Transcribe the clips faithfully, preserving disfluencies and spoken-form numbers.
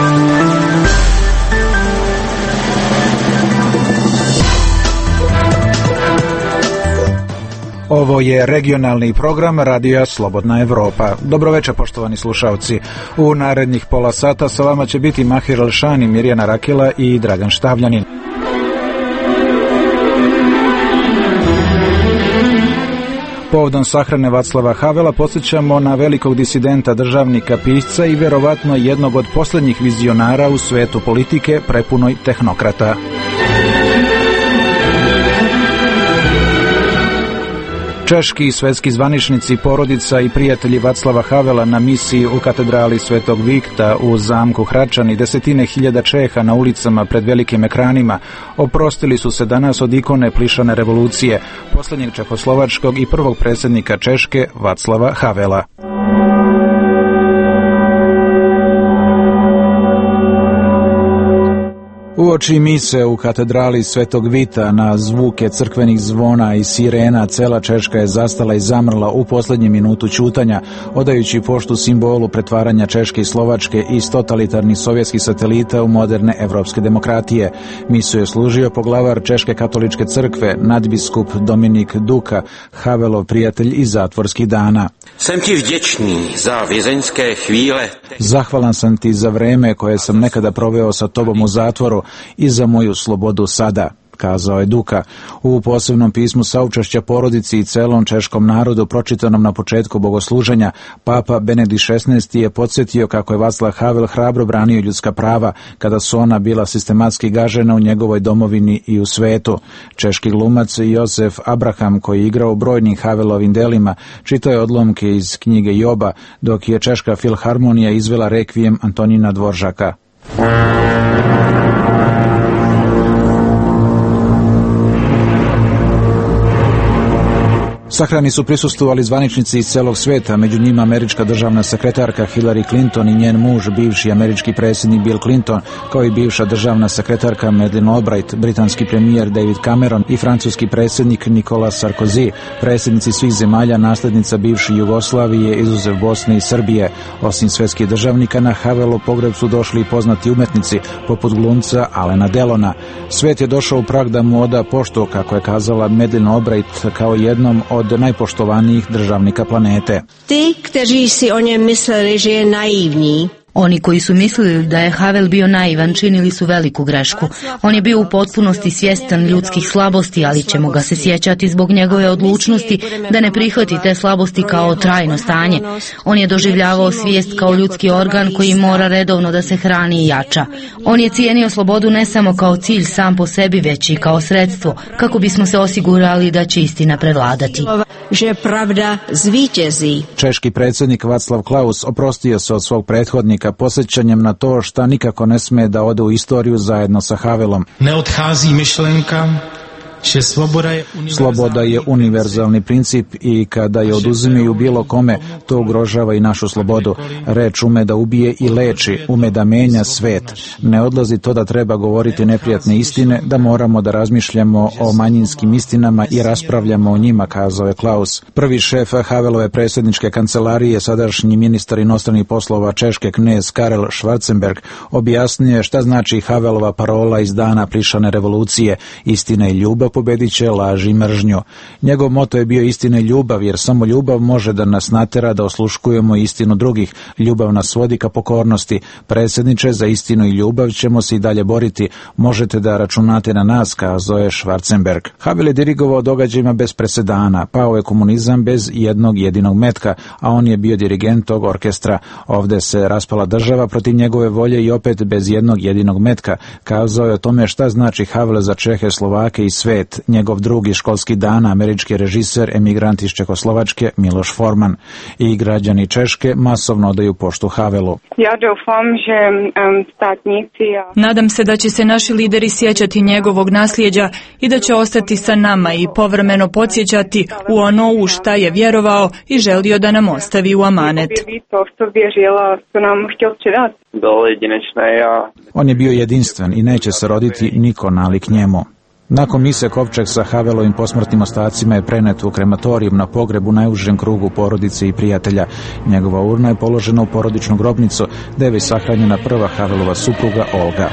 Ovo je regionalni program Radija Slobodna Evropa. Dobroveče, poštovani slušalci. U narednih pola sata sa vama će biti Mahir Elšani, Mirjana Rakila i Dragan Štavljanin. Povodom sahrane Vaclava Havela podsjećamo na velikog disidenta, državnika, pisca i vjerovatno jednog od posljednjih vizionara u svetu politike, prepunoj tehnokrata. Češki i svetski zvaničnici, porodica i prijatelji Vaclava Havela na misiji u katedrali Svetog Vikta u zamku Hračan i desetine hiljada Čeha na ulicama pred velikim ekranima oprostili su se danas od ikone plišane revolucije, posljednjeg čehoslovačkog i prvog predsjednika Češke Vaclava Havela. Uoči mise u katedrali Svetog Vita na zvuke crkvenih zvona i sirena cela Češka je zastala i zamrla u posljednju minutu ćutanja, odajući poštu simbolu pretvaranja Češke i Slovačke iz totalitarnih sovjetskih satelita u moderne evropske demokratije. Misu je služio poglavar Češke katoličke crkve, nadbiskup Dominik Duka, Havelov prijatelj iz zatvorskih dana. Sam ti vděčný za vězeňské chvíle. Zahvalan sam ti za vreme koje sam nekada proveo sa tobom u zatvoru i za moju slobodu sada, kazao je Duka. U posebnom pismu saučešća porodici i celom češkom narodu pročitanom na početku bogosluženja, Papa Benedikt šesnaesti je podsjetio kako je Vaclav Havel hrabro branio ljudska prava kada su ona bila sistematski gažena u njegovoj domovini i u svetu. Češki glumac Josef Abraham, koji je igrao u brojnim Havelovim delima, čitao je odlomke iz knjige Joba, dok je Češka filharmonija izvela rekvijem Antonina Dvoržaka. Sahrani su prisustvovali zvaničnici iz celog sveta, među njima američka državna sekretarka Hillary Clinton i njen muž, bivši američki predsjednik Bill Clinton, kao i bivša državna sekretarka Madeleine Albright, britanski premijer David Cameron i francuski predsjednik Nicolas Sarkozy, predsjednici svih zemalja nasljednica bivše Jugoslavije, izuzev Bosne i Srbije. Osim svetskih državnika, na Havelov pogreb su došli i poznati umetnici, poput glumca Alena Delona. Svet je došao u prag da mu oda poštu, kako je kazala Madeleine Albright, kao jednom od od najpoštovanijih državnika planete. Ti, kteří si o njem mislili, že je naivní. Oni koji su mislili da je Havel bio naivan, činili su veliku grešku. On je bio u potpunosti svjestan ljudskih slabosti, ali ćemo ga se sjećati zbog njegove odlučnosti da ne prihvati te slabosti kao trajno stanje. On je doživljavao svijest kao ljudski organ koji mora redovno da se hrani i jača. On je cijenio slobodu ne samo kao cilj sam po sebi, već i kao sredstvo, kako bismo se osigurali da će istina prevladati. Že pravda zvítězí. Češki predsjednik Václav Klaus oprostio se od svog prethodnika posjećanjem na to šta nikako ne sme da ode u istoriju zajedno sa Havelom. Ne odchází myšlenka, že sloboda je univerzalni, sloboda je univerzalni princip i kada je oduzimaju bilo kome, to ugrožava i našu slobodu. Reč ume da ubije i leči, ume da menja svet. Ne odlazi to da treba govoriti neprijatne istine, da moramo da razmišljamo o manjinskim istinama i raspravljamo o njima, kazao je Klaus. Prvi šef Havelove predsjedničke kancelarije, sadašnji ministar inostranih poslova Češke knez Karel Schwarzenberg, objasnio je šta znači Havelova parola iz dana plišane revolucije: istina i ljubav pobedit će laž i mržnju. Njegov moto je bio istina i ljubav, jer samo ljubav može da nas natera da osluškujemo istinu drugih. Ljubav nas vodi ka pokornosti. Predsjedniče, za istinu i ljubav ćemo se i dalje boriti. Možete da računate na nas, kazao je Schwarzenberg. Havel je dirigovao događajima bez presedana. Pao je komunizam bez jednog jedinog metka, a on je bio dirigent tog orkestra. Ovde se raspala država protiv njegove volje i opet bez jednog jedinog metka. Kazao je o tome šta znači Havel za Čehe, Slovake i svet. Njegov drugi školski dana, američki režiser, emigrant iz Čekoslovačke Miloš Forman. I građani Češke masovno odaju poštu Havelu. Ja doufam, že um, statnici... Nadam se da će se naši lideri sjećati njegovog nasljeđa i da će ostati sa nama i povremeno podsjećati u ono u šta je vjerovao i želio da nam ostavi u amanet. On je bio jedinstven i neće se roditi niko nalik njemu. Nakon mise kovčeg sa Havelovim posmrtnim ostacima je prenet u krematorijum na pogrebu najužem krugu porodice i prijatelja. Njegova urna je položena u porodičnu grobnicu, gde je već sahranjena prva Havelova supruga Olga.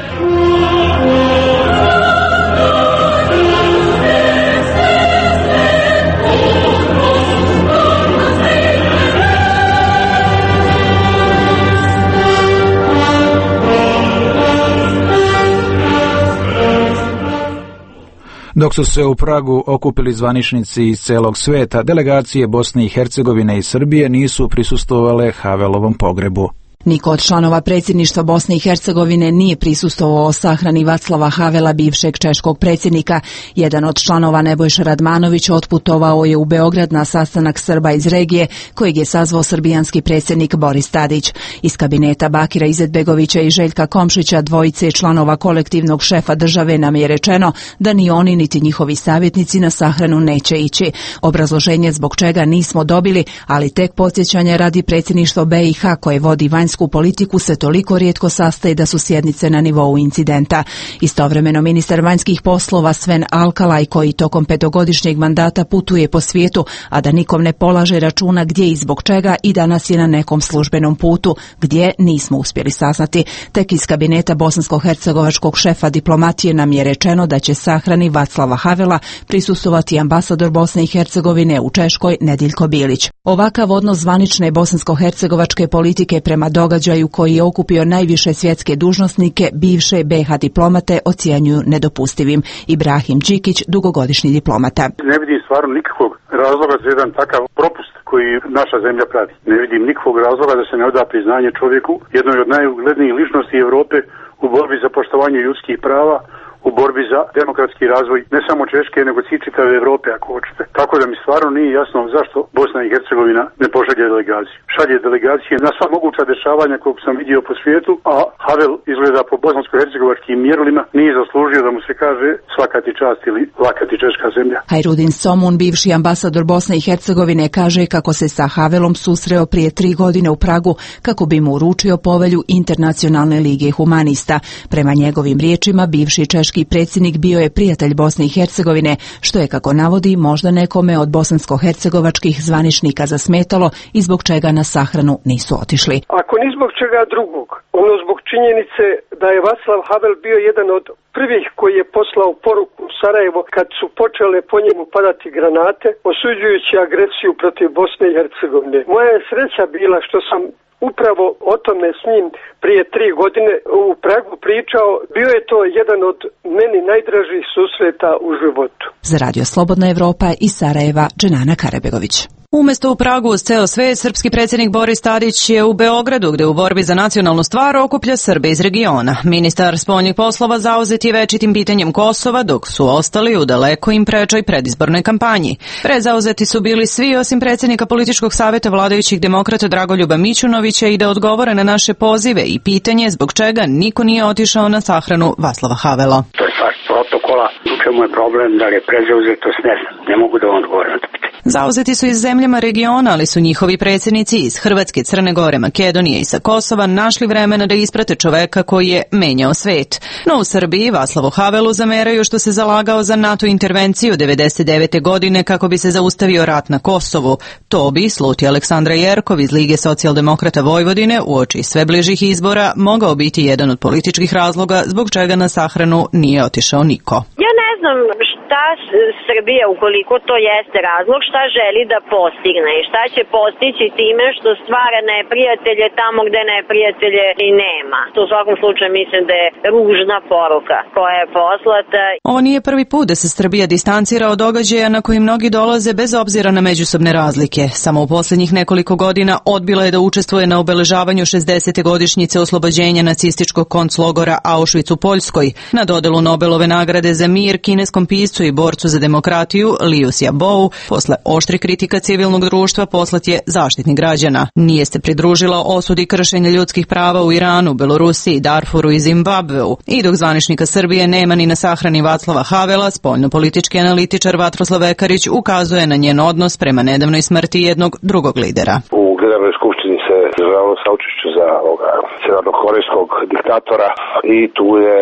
Dok su se u Pragu okupili zvaničnici iz celog sveta, delegacije Bosne i Hercegovine i Srbije nisu prisustvovale Havelovom pogrebu. Niko od članova predsjedništva Bosne i Hercegovine nije prisustvovao sahrani Vaclava Havela, bivšeg češkog predsjednika. Jedan od članova, Nebojša Radmanović, otputovao je u Beograd na sastanak Srba iz regije, kojeg je sazvao srbijanski predsjednik Boris Tadić. Iz kabineta Bakira Izetbegovića i Željka Komšića, dvojice članova kolektivnog šefa države, nam je rečeno da ni oni niti njihovi savjetnici na sahranu neće ići. Obrazloženje zbog čega nismo dobili, ali tek podsjećanja radi predsjedništvo B i H koje vodi vanjsku politiku se toliko rijetko sastaje da su sjednice na nivou incidenta. Istovremeno ministar vanjskih poslova Sven Alkalaj, koji tokom petogodišnjeg mandata putuje po svijetu, a da nikom ne polaže računa gdje i zbog čega, i danas je na nekom službenom putu, gdje nismo uspjeli saznati. Tek iz kabineta bosansko-hercegovačkog šefa diplomatije nam je rečeno da će sahrani Vaclava Havela prisustvovati ambasador Bosne i Hercegovine u Češkoj Nediljko Bilić. Ovakav odnos zvanične bosansko-hercegovačke politike prema događaju koji je okupio najviše svjetske dužnosnike, bivše B H diplomate ocjenjuju nedopustivim. Ibrahim Đikić, dugogodišnji diplomata. Ne vidim stvarno nikakvog razloga za jedan takav propust koji naša zemlja prati. Ne vidim nikakvog razloga da se ne oda priznanje čovjeku, jednoj od najuglednijih ličnosti Europe u borbi za poštovanje ljudskih prava, u borbi za demokratski razvoj ne samo Češke, nego i čitave Europe, ako hoćete. Tako da mi stvarno nije jasno zašto Bosna i Hercegovina ne pošalje delegaciju. Šalje delegacije na sva moguća dešavanja kog sam vidio po svijetu, a Havel izgleda po bosansko-hercegovačkim mjerilima nije zaslužio da mu se kaže svaka ti čast ili laka ti češka zemlja. Hajrudin Somun, bivši ambasador Bosne i Hercegovine, kaže kako se sa Havelom susreo prije tri godine u Pragu kako bi mu uručio povelju Internacionalne lige humanista. Prema njegovim riječima, bivši češki predsjednik bio je prijatelj Bosne i Hercegovine, što je, kako navodi, možda nekome od bosansko-hercegovačkih zvaničnika zasmetalo i zbog čega na sahranu nisu otišli. Ako ni zbog čega drugog, ono zbog činjenice da je Vaclav Havel bio jedan od prvih koji je poslao poruku u Sarajevo kad su počele po njemu padati granate, osuđujući agresiju protiv Bosne i Hercegovine. Moja je sreća bila što sam upravo o tome s njim prije tri godine u Pragu pričao. Bio je to jedan od meni najdražih susreta u životu. Za Radio Slobodna Evropa iz Sarajeva, Dženana Karabegović. Umjesto u Pragu uz ceo svet, srpski predsjednik Boris Tadić je u Beogradu, gde u borbi za nacionalnu stvar okuplja Srbe iz regiona. Ministar spoljnih poslova zauzet je večitim pitanjem Kosova, dok su ostali u daleko im prečoj predizbornoj kampanji. Prezauzeti su bili svi osim predsjednika političkog savjeta vladajućih demokrata Dragoljuba Mićunovića i da odgovore na naše pozive i pitanje zbog čega niko nije otišao na sahranu Vaclava Havela. To je stvar protokola. U čemu je problem, da li je prezauzetost, ne znam. Ne mogu da vam odgovorim na to pitanje. Zauzeti su iz zemljama regiona, ali su njihovi predsjednici iz Hrvatske, Crne Gore, Makedonije i sa Kosova našli vremena da isprate čoveka koji je menjao svet. No u Srbiji Vaclavu Havelu zameraju što se zalagao za NATO intervenciju devedeset devete godine kako bi se zaustavio rat na Kosovu. To bi, sluti Aleksandra Jerkov iz Lige socijaldemokrata Vojvodine, uoči sve bližih izbora mogao biti jedan od političkih razloga zbog čega na sahranu nije otišao niko. Ja ne znam šta Srbija, ukoliko to jeste razlog, šta želi da postigne i šta će postići time što stvara neprijatelje tamo gde neprijatelje i nema. To u svakom slučaju mislim da je ružna poruka koja je poslata. Ovo nije prvi put da se Srbija distancira od događaja na koji mnogi dolaze bez obzira na međusobne razlike. Samo u posljednjih nekoliko godina odbila je da učestvuje na obeležavanju šezdesete godišnjice oslobođenja nacističkog konclogora Auschwitz u Poljskoj, na dodelu Nobelove nagrade za mir kineskom piscu i borcu za demokratiju Liu Xiaobo. Posle oštri kritika civilnog društva poslat je Zaštitnik građana. Nije se pridružila osudi kršenja ljudskih prava u Iranu, Belorusiji, Darfuru i Zimbabveu. I dok zvaničnika Srbije nema ni na sahrani Vaclava Havela, spoljnopolitički analitičar Vatroslav Ekarić ukazuje na njen odnos prema nedavnoj smrti jednog drugog lidera. U Generalnoj skupštini se izražavalo saučešće za ovoga severnokorejskog diktatora i tu je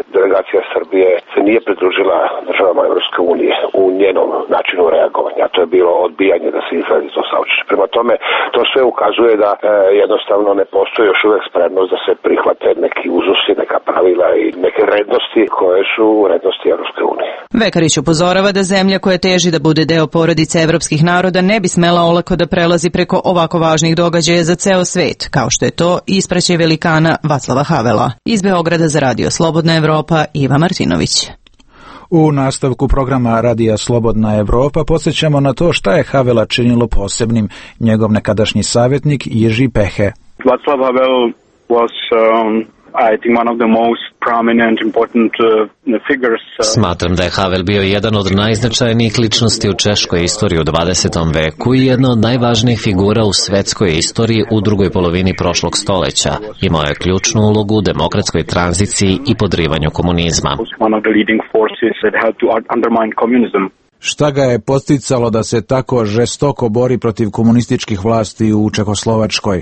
delegacija Srbije se nije pridružila državama Evropske unije u njenom načinu reagovanja. To je bilo odbijanje da se izradi to saučešće. Prema tome, to sve ukazuje da e, jednostavno ne postoji još uvek spremnost da se prihvate neki uzusi, neka pravila i neke rednosti koje su rednosti Evropske unije. Vekarić upozorava da zemlja koja teži da bude deo porodice evropskih naroda ne bi smela olako da prelazi preko ovako važnih događaja za ceo svet, kao što je to ispraćaj velikana Vaclava Havela. Iz Beograda za Radio Slobodna Evropa, Iva Martinović. U nastavku programa Radija Slobodna Evropa podsjećamo na to šta je Havela činilo posebnim, njegov nekadašnji savjetnik Jerzy Peche. Václav Havel was um, I think one of the most prominent important uh, figures. Uh, Smatram da je Havel bio jedan od najznačajnijih ličnosti u češkoj istoriji u dvadesetom veku i jedna od najvažnijih figura u svetskoj istoriji u drugoj polovini prošlog stoleća. Imao je ključnu ulogu u demokratskoj tranziciji i podrivanju komunizma. One of the leading forces that helped to undermine communism. Šta ga je podsticalo da se tako žestoko bori protiv komunističkih vlasti u Čekoslovačkoj?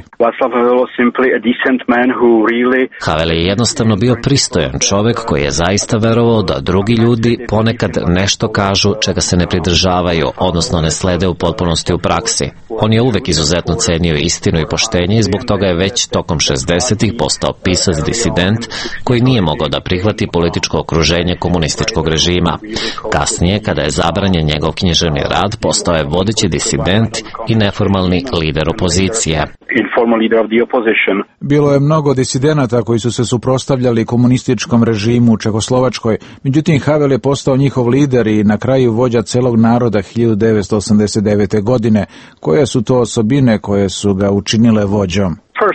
Havel je jednostavno bio pristojan čovek koji je zaista verovao da drugi ljudi ponekad nešto kažu čega se ne pridržavaju, odnosno ne slede u potpunosti u praksi. On je uvek izuzetno cenio istinu i poštenje i zbog toga je već tokom šezdesetih postao pisac disident koji nije mogao da prihvati političko okruženje komunističkog režima. Kasnije, kada je zabranjen njegov književni rad, postao je vodeći disident i neformalni lider opozicije. Bilo je mnogo disidenata koji su se suprotstavljali komunističkom režimu u Čekoslovačkoj, međutim Havel je postao njihov lider i na kraju vođa celog naroda hiljadu devetsto osamdeset devete. godine. Koje su to osobine koje su ga učinile vođom?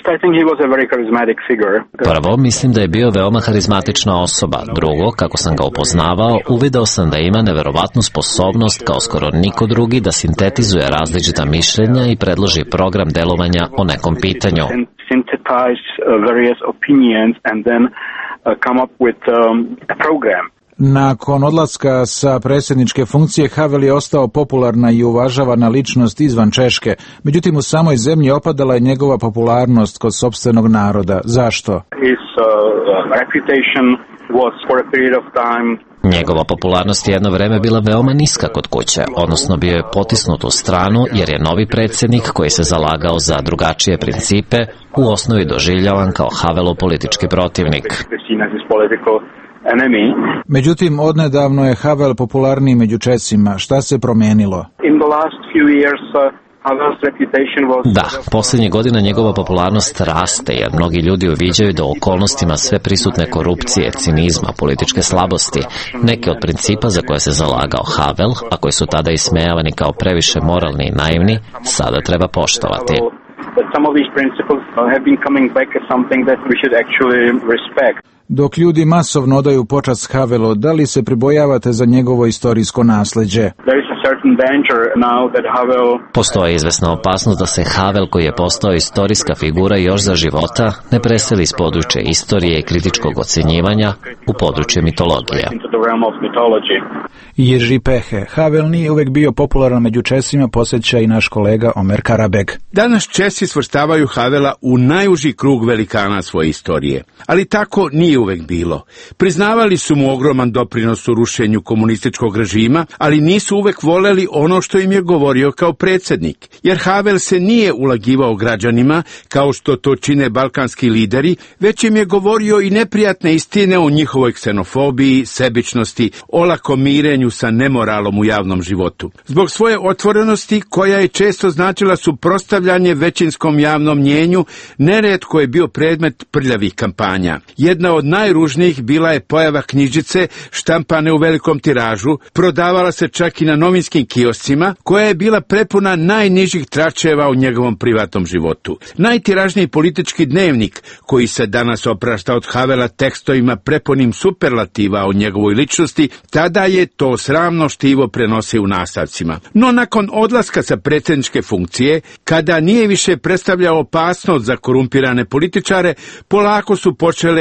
Prvo, mislim da je bio veoma harizmatična osoba. Drugo, kako sam ga upoznavao, uvideo sam da ima neverovatnu sposobnost kao skoro niko drugi da sintetizuje različita mišljenja i predloži program delovanja o nekom pitanju. Nakon odlaska sa predsjedničke funkcije, Havel je ostao popularna i uvažavana ličnost izvan Češke. Međutim, u samoj zemlji opadala je njegova popularnost kod sopstvenog naroda. Zašto? Njegova popularnost je jedno vreme bila veoma niska kod kuće, odnosno bio je potisnut u stranu jer je novi predsjednik koji se zalagao za drugačije principe u osnovi doživljavan kao Havelov politički protivnik. Međutim, odnedavno je Havel popularniji među Česima. Šta se promenilo? Da, posljednje godina njegova popularnost raste jer mnogi ljudi uviđaju da u okolnostima sve prisutne korupcije, cinizma, političke slabosti, neke od principa za koje se zalagao Havel, a koji su tada ismejavani kao previše moralni i naivni, sada treba poštovati. Dok ljudi masovno odaju počast Havelu, da li se pribojavate za njegovo istorijsko nasleđe? Postoji izvesna opasnost da se Havel, koji je postao istorijska figura još za života, ne preseli iz područja istorije i kritičkog ocjenjivanja u područje mitologije. Jerzy Peche. Havel nije uvek bio popularan među Česima, posjeća i naš kolega Omer Karabeg. Danas Česi svrstavaju Havela u najuži krug velikana svoje istorije, ali tako nije uvek bilo. Priznavali su mu ogroman doprinos u rušenju komunističkog režima, ali nisu uvek voleli ono što im je govorio kao predsjednik, jer Havel se nije ulagivao građanima kao što to čine balkanski lideri, već im je govorio i neprijatne istine o njihovoj ksenofobiji, sebičnosti, olakom mirenju sa nemoralom u javnom životu. Zbog svoje otvorenosti, koja je često značila suprotstavljanje većinskom javnom mnjenju, neretko je bio predmet prljavih kampanja. Jedna od najružnijih bila je pojava knjižice štampane u velikom tiražu, prodavala se čak i na novinskim kioscima, koja je bila prepuna najnižih tračeva u njegovom privatnom životu. Najtiražniji politički dnevnik, koji se danas oprašta od Havela tekstovima prepunim superlativa o njegovoj ličnosti, tada je to sramno štivo prenosio u nastavcima. No nakon odlaska sa predsjedničke funkcije, kada nije više predstavljao opasnost za korumpirane političare, polako su počele da je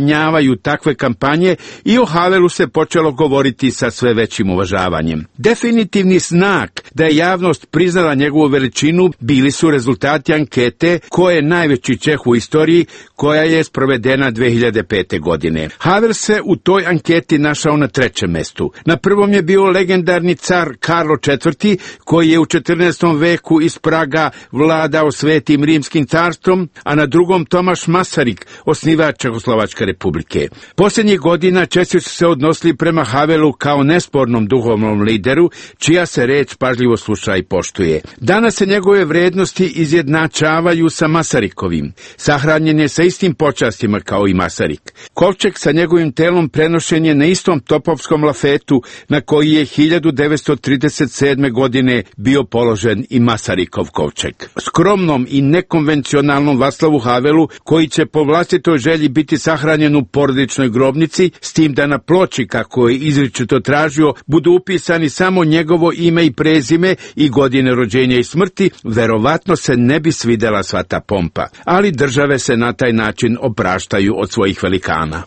zabrinjavaju takve kampanje i o Havelu se počelo govoriti sa sve većim uvažavanjem. Definitivni znak da je javnost priznala njegovu veličinu bili su rezultati ankete ko je najveći Čeh u istoriji, koja je sprovedena dve hiljade pete. godine. Havel se u toj anketi našao na trećem mestu. Na prvom je bio legendarni car Karlo četvrti, koji je u četrnaestom veku iz Praga vladao Svetim rimskim carstvom, a na drugom Tomaš Masaryk, osnivač Čehoslovačke republike. Posljednjih godina Česi su se odnosili prema Havelu kao nespornom duhovnom lideru, čija se reč pažljivo sluša i poštuje. Danas se njegove vrednosti izjednačavaju sa Masarykovim. Sahranjen je sa istim počastima kao i Masaryk. Kovčeg sa njegovim telom prenošen je na istom topovskom lafetu na koji je hiljadu devetsto trideset sedme. godine bio položen i Masarykov kovčeg. Skromnom i nekonvencionalnom Václavu Havelu, koji će po vlastitoj želji biti sahranjen u porodičnoj grobnici, s tim da na ploči, kako je izričito tražio, budu upisani samo njegovo ime i prezime i godine rođenja i smrti, verovatno se ne bi svidela sva ta pompa. Ali države se na taj način opraštaju od svojih velikana.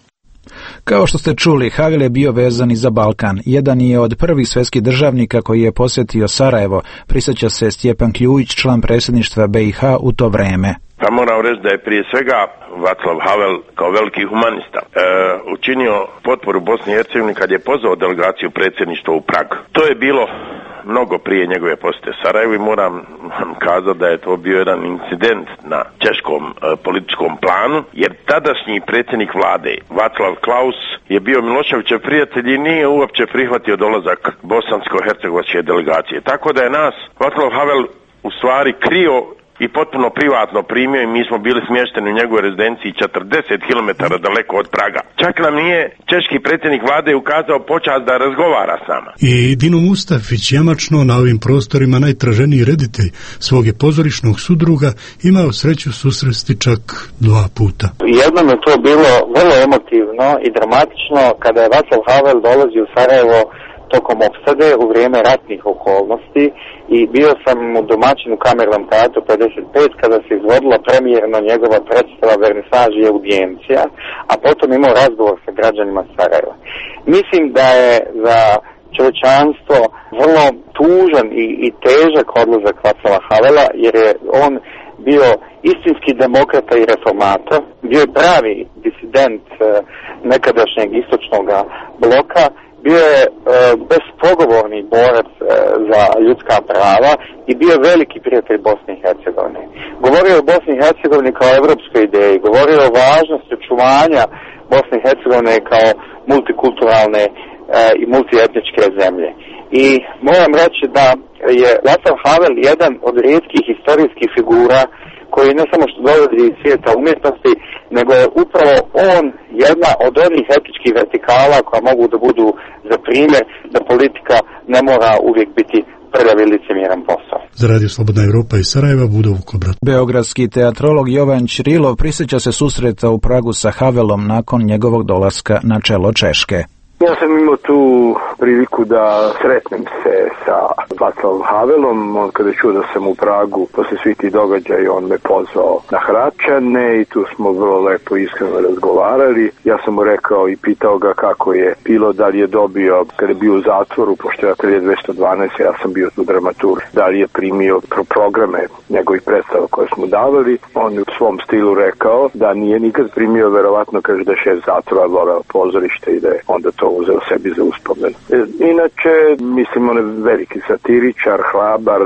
Kao što ste čuli, Havel je bio vezan i za Balkan. Jedan je od prvih svjetskih državnika koji je posjetio Sarajevo, prisjeća se Stjepan Kljujić, član predsjedništva B i H u to vreme. Pa moram reći da je prije svega Václav Havel kao veliki humanista e, učinio potporu Bosni i Hercegovini kad je pozvao delegaciju predsjedništva u Prag. To je bilo mnogo prije njegove posjete Sarajevu i moram vam kazati da je to bio jedan incident na češkom e, političkom planu, jer tadašnji predsjednik vlade Václav Klaus je bio Miloševićev prijatelj i nije uopće prihvatio dolazak bosansko-hercegovačke delegacije. Tako da je nas Václav Havel u stvari krio i potpuno privatno primio i mi smo bili smješteni u njegovoj rezidenciji četrdeset kilometara daleko od Praga. Čak nam nije češki predsjednik vlade ukazao počast da razgovara s nama. I Dino Mustafić, jamačno na ovim prostorima najtraženiji reditelj svog je pozorišnog sudruga, imao sreću susresti čak dva puta. Jednom je to bilo vrlo emotivno i dramatično kada je Václav Havel dolazio u Sarajevo tokom opsade u vrijeme ratnih okolnosti i bio sam u domaćinu kamernom teatru pedeset pet kada se izvodila premijerno njegova predstava Vernisaž i audijencija, a potom imao razgovor sa građanima Sarajeva. Mislim da je za čovječanstvo vrlo tužan i, i težak odlazak Václava Havela, jer je on bio istinski demokrata i reformator, bio je pravi disident nekadašnjeg istočnog bloka, bio je e, bespogovorni borac e, za ljudska prava i bio je veliki prijatelj Bosne i Hercegovine. Govorio o Bosni i Hercegovini kao evropskoj ideji, govorio o važnosti očuvanja Bosne i Hercegovine kao multikulturalne e, i multietničke zemlje. I moram reći da je Václav Havel jedan od rijetkih historijskih figura koji ne samo što dolazi iz svijeta umjetnosti, nego je upravo on jedna od onih etičkih vertikala koja mogu da budu za primjer da politika ne mora uvijek biti prljav i licemjeran posao. Za Radio Slobodna Evropa iz Sarajeva, Budo Vukobrat. Beogradski teatrolog Jovan Ćirilov prisjeća se susreta u Pragu sa Havelom nakon njegovog dolaska na čelo Češke. Ja sam imao tu priliku da sretnem se sa Václavom Havelom. On kada je čuo da sam u Pragu posle svih tih događaja, on me pozvao na Hračane i tu smo vrlo lepo iskreno razgovarali. Ja sam mu rekao i pitao ga kako je bilo, da li je dobio kada je bio u zatvoru, pošto je hiljadu devetsto dvanaeste. ja sam bio tu dramaturg, da li je primio pro programe njegovih predstava koje smo davali. On je u svom stilu rekao da nije nikad primio, verovatno kaže da je šef zatvora voleo pozorište i da je onda to uzeo sebi za uspomen. Inače, mislim, on je veliki satiričar, hrabar,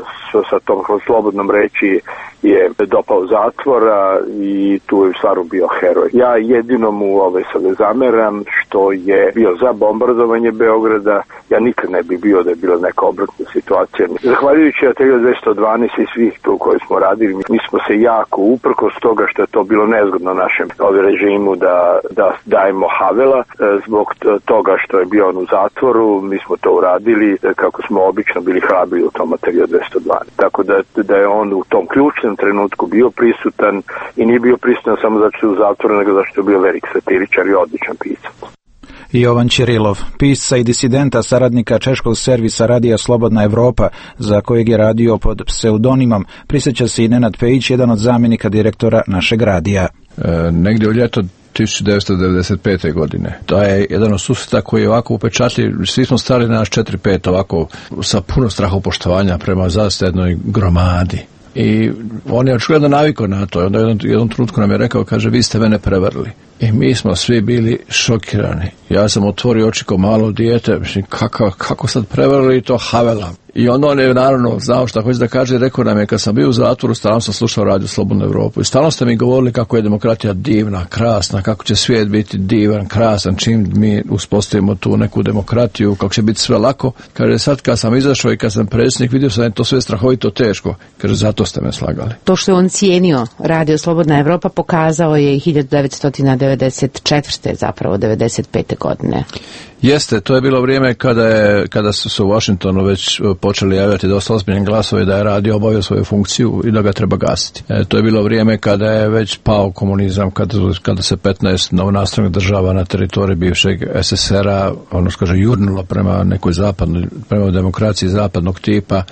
sa tom slobodnom reči je dopao zatvora i tu je stvarno bio heroj. Ja jedino mu ove sada zameram što je bio za bombardovanje Beograda. Ja nikad ne bi bio da je bila neka obratna situacija. Zahvaljujući hiljadu devetsto dvanaeste i svih tu koji smo radili, mi smo se jako, uprkos toga što je to bilo nezgodno našem režimu da, da dajemo Havela, zbog toga što je bio on u zatvoru, mi smo to uradili kako smo obično bili hrabri u tom hiljadu devetsto dvanaeste. Tako da, da je on u tom ključnom trenutku bio prisutan i nije bio prisutan samo zato što je u zatvoru, nego zato što je bio velik satiričar i odličan pisac. Jovan Ćirilov, pisca i disidenta, saradnika češkog servisa Radija Slobodna Evropa, za kojeg je radio pod pseudonimom, prisjeća se i Nenad Pejić, jedan od zamjenika direktora našeg radija. E, negdje u ljeto tisuću devetsto devedeset pete. godine. To je jedan od susreta koji je ovako upečatljiv. Svi smo stali na nas četiri pet ovako sa puno strahopoštovanja prema zaista jednoj gromadi. I on je očigledno navikao na to. Onda jednom, jednom trenutku nam je rekao, kaže, vi ste mene prevarili. I mi smo svi bili šokirani. Ja sam otvorio oči kao malo dijete. Mislim, kako, kako sad prevarili to Havela? I onda on je naravno znao šta hoće da kaže i rekao nam je, kad sam bio u zatvoru, stalno sam slušao Radio Slobodnu Evropu i stalno ste mi govorili kako je demokratija divna, krasna, kako će svijet biti divan, krasan, čim mi uspostavimo tu neku demokratiju, kako će biti sve lako. Kaže, sad kad sam izašao i kad sam predsjednik, vidio sam da je to sve strahovito teško. Kaže, zato ste me slagali. To što je on cijenio Radio Slobodna Evropa pokazao je i hiljadu devetsto devedeset četvrte. zapravo devedeset pete. godine. Jeste, to je bilo vrijeme kada, je, kada su se u Washingtonu već počeli javljati dosta ozbiljni glasovi da je radio obavio svoju funkciju i da ga treba gasiti. E, to je bilo vrijeme kada je već pao komunizam, kada, kada se petnaest novonastanak država na teritoriji bivšeg es es er a, ono kaže, jurnulo prema nekoj zapadnoj, prema demokraciji zapadnog tipa.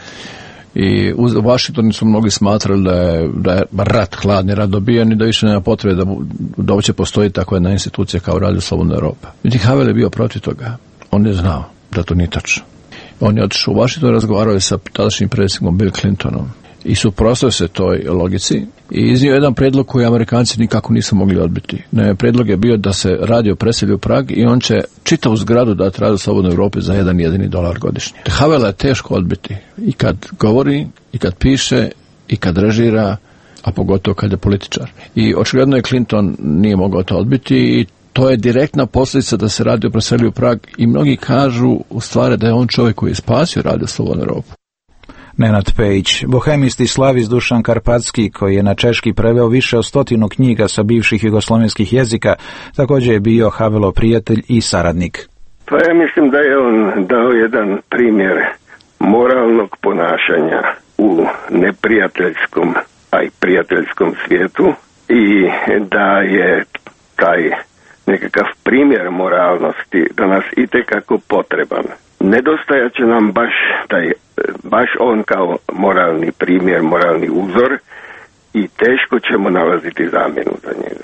I u Washingtonu su mnogi smatrali da je, da je rat, hladni rat dobijen i da više nema potrebe da, da uopće postoji takva jedna institucija kao Radio Slobodna Evropa. Međutim, Havel je bio protiv toga. On je znao da to nije tačno. On je otišao u Washington i razgovarao je sa tadašnjim predsjednikom Bill Clintonom i suprotstavio se toj logici i iznio jedan predlog koji Amerikanci nikako nisu mogli odbiti. Ne, predlog je bio da se radio preseli u Prag i on će čitavu zgradu dati Radio Slobodnoj Evropi za jedan jedini dolar godišnje. Havela je teško odbiti i kad govori, i kad piše, i kad režira, a pogotovo kad je političar. I očigledno je Clinton nije mogao to odbiti i to je direktna posljedica da se radio preseli u Prag i mnogi kažu u stvari da je on čovjek koji je spasio Radio Slobodnu Evropu. Nenad Pejić, bohemist i slavist Dušan Karpatski, koji je na češki preveo više od stotinu knjiga sa bivših jugoslovenskih jezika, također je bio Havelov prijatelj i saradnik. Pa ja mislim da je on dao jedan primjer moralnog ponašanja u neprijateljskom, a i prijateljskom svijetu i da je taj nekakav primjer moralnosti da nas itekako potreban. Nedostajat će nam baš taj, baš on kao moralni primjer, moralni uzor i teško ćemo nalaziti zamjenu za njega.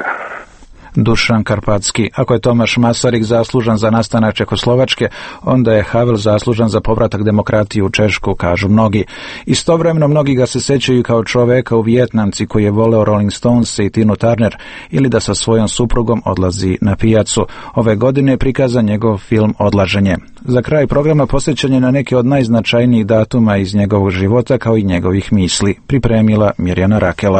Dušan Karpatski. Ako je Tomaš Masarik zaslužan za nastanak Čehoslovačke, onda je Havel zaslužan za povratak demokratije u Češku, kažu mnogi. Istovremeno mnogi ga se sećaju kao čoveka u Vijetnamci koji je voleo Rolling Stones i Tinu Turner ili da sa svojom suprugom odlazi na pijacu. Ove godine je prikazan njegov film Odlaženje. Za kraj programa posjećan je na neke od najznačajnijih datuma iz njegovog života kao i njegovih misli. Pripremila Mirjana Rakela.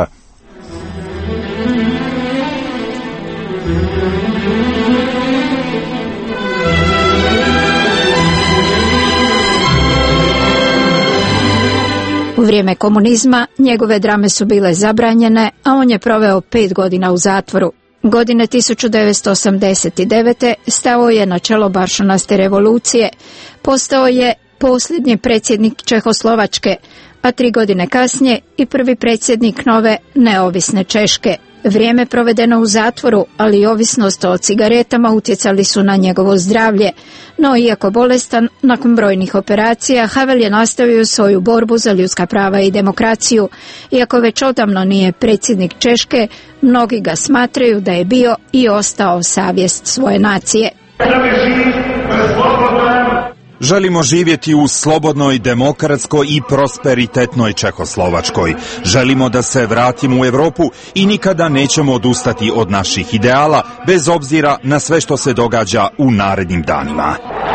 U vrijeme komunizma njegove drame su bile zabranjene, a on je proveo pet godina u zatvoru. Godine tisuću devetsto osamdeset devete. stao je na čelo Baršunaste revolucije, postao je posljednji predsjednik Čehoslovačke, a tri godine kasnije i prvi predsjednik nove neovisne Češke. Vrijeme provedeno u zatvoru, ali i ovisnost o cigaretama utjecali su na njegovo zdravlje. No, iako bolestan, nakon brojnih operacija, Havel je nastavio svoju borbu za ljudska prava i demokraciju. Iako već odavno nije predsjednik Češke, mnogi ga smatraju da je bio i ostao savjest svoje nacije. Želimo živjeti u slobodnoj, demokratskoj i prosperitetnoj Čehoslovačkoj. Želimo da se vratimo u Europu i nikada nećemo odustati od naših ideala, bez obzira na sve što se događa u narednim danima.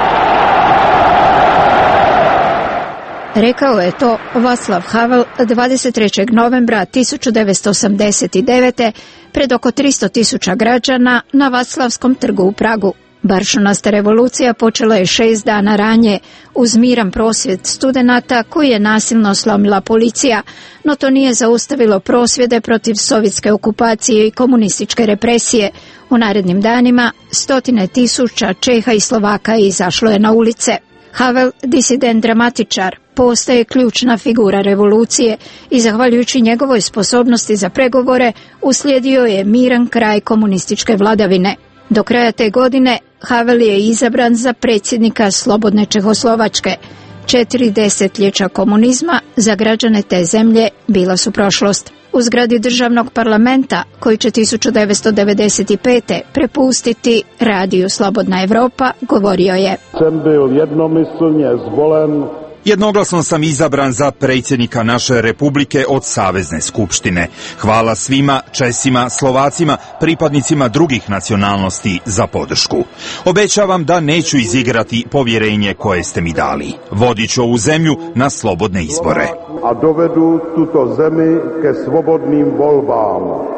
Rekao je to Václav Havel dvadeset trećeg novembra tisuću devetsto osamdeset devete. pred oko tristo tisuća građana na Vaclavskom trgu u Pragu. Baršunasta revolucija počela je šest dana ranije uz miran prosvjed studenata koji je nasilno slomila policija, no to nije zaustavilo prosvjede protiv sovjetske okupacije i komunističke represije. U narednim danima stotine tisuća Čeha i Slovaka izašlo je na ulice. Havel, disident dramatičar, postaje ključna figura revolucije i zahvaljujući njegovoj sposobnosti za pregovore uslijedio je miran kraj komunističke vladavine. Do kraja te godine Havel je izabran za predsjednika slobodne Čehoslovačke. Četiri desetljeća komunizma za građane te zemlje bila su prošlost. u zgradi državnog parlamenta, koji će tisuću devetsto devedeset pete. prepustiti Radiju Slobodna Evropa, govorio je: Sam bil jednomyslně zvolen. Jednoglasno sam izabran za predsjednika naše republike od Savezne skupštine. Hvala svima Česima, Slovacima, pripadnicima drugih nacionalnosti za podršku. Obećavam da neću izigrati povjerenje koje ste mi dali. Vodit ću ovu zemlju na slobodne izbore. A dovedu tuto zemi ke slobodnim volbama.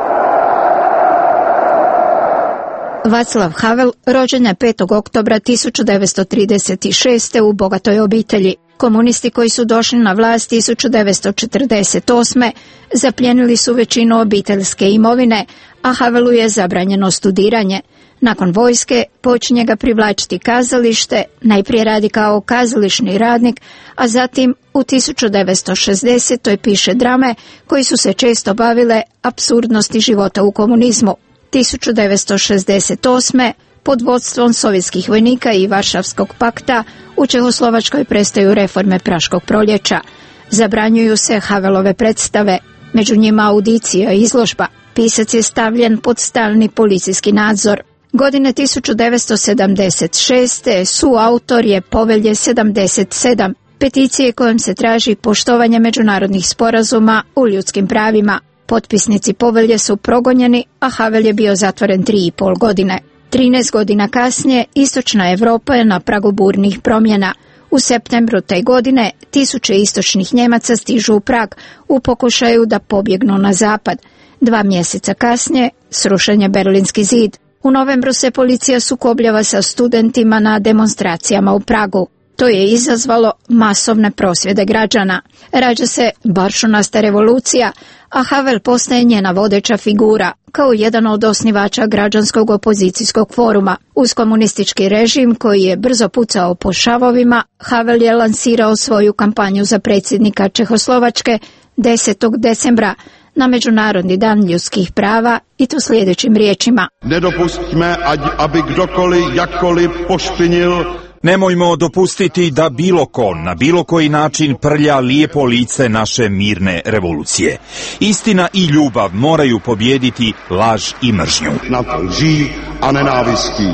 Václav Havel rođen je petog oktobra tisuću devetsto trideset šeste. u bogatoj obitelji. Komunisti koji su došli na vlast tisuću devetsto četrdeset osme. zapljenili su većinu obiteljske imovine, a Havelu je zabranjeno studiranje. Nakon vojske počinje ga privlačiti kazalište, najprije radi kao kazališni radnik, a zatim u tisuću devetsto šezdesetoj piše drame koji su se često bavile apsurdnosti života u komunizmu. tisuću devetsto šezdeset osme. pod vodstvom sovjetskih vojnika i Varšavskog pakta u Čehoslovačkoj prestaju reforme Praškog proljeća. Zabranjuju se Havelove predstave, među njima audicija i izložba. Pisac je stavljen pod stalni policijski nadzor. Godine tisuću devetsto sedamdeset šeste. suautor je Povelje sedamdeset sedam, peticije kojom se traži poštovanje međunarodnih sporazuma u ljudskim pravima. Potpisnici povelje su progonjeni, a Havel je bio zatvoren tri i pol godine. trinaest godina kasnije istočna Evropa je na pragu burnih promjena. U septembru te godine tisuće istočnih Njemaca stižu u Prag u pokušaju da pobjegnu na zapad. Dva mjeseca kasnije srušen je Berlinski zid. U novembru se policija sukobljava sa studentima na demonstracijama u Pragu. To je izazvalo masovne prosvjede građana. Rađa se Baršunasta revolucija, a Havel postaje njena vodeća figura, kao jedan od osnivača građanskog opozicijskog foruma. Uz komunistički režim, koji je brzo pucao po šavovima, Havel je lansirao svoju kampanju za predsjednika Čehoslovačke desetog decembra na Međunarodni dan ljudskih prava, i to sljedećim riječima: Nedopustíme, aby kdokoliv jakkoliv pošpinil. Nemojmo dopustiti da bilo ko na bilo koji način prlja lijepo lice naše mirne revolucije. Istina i ljubav moraju pobijediti laž i mržnju. Nad lží a nenávistí.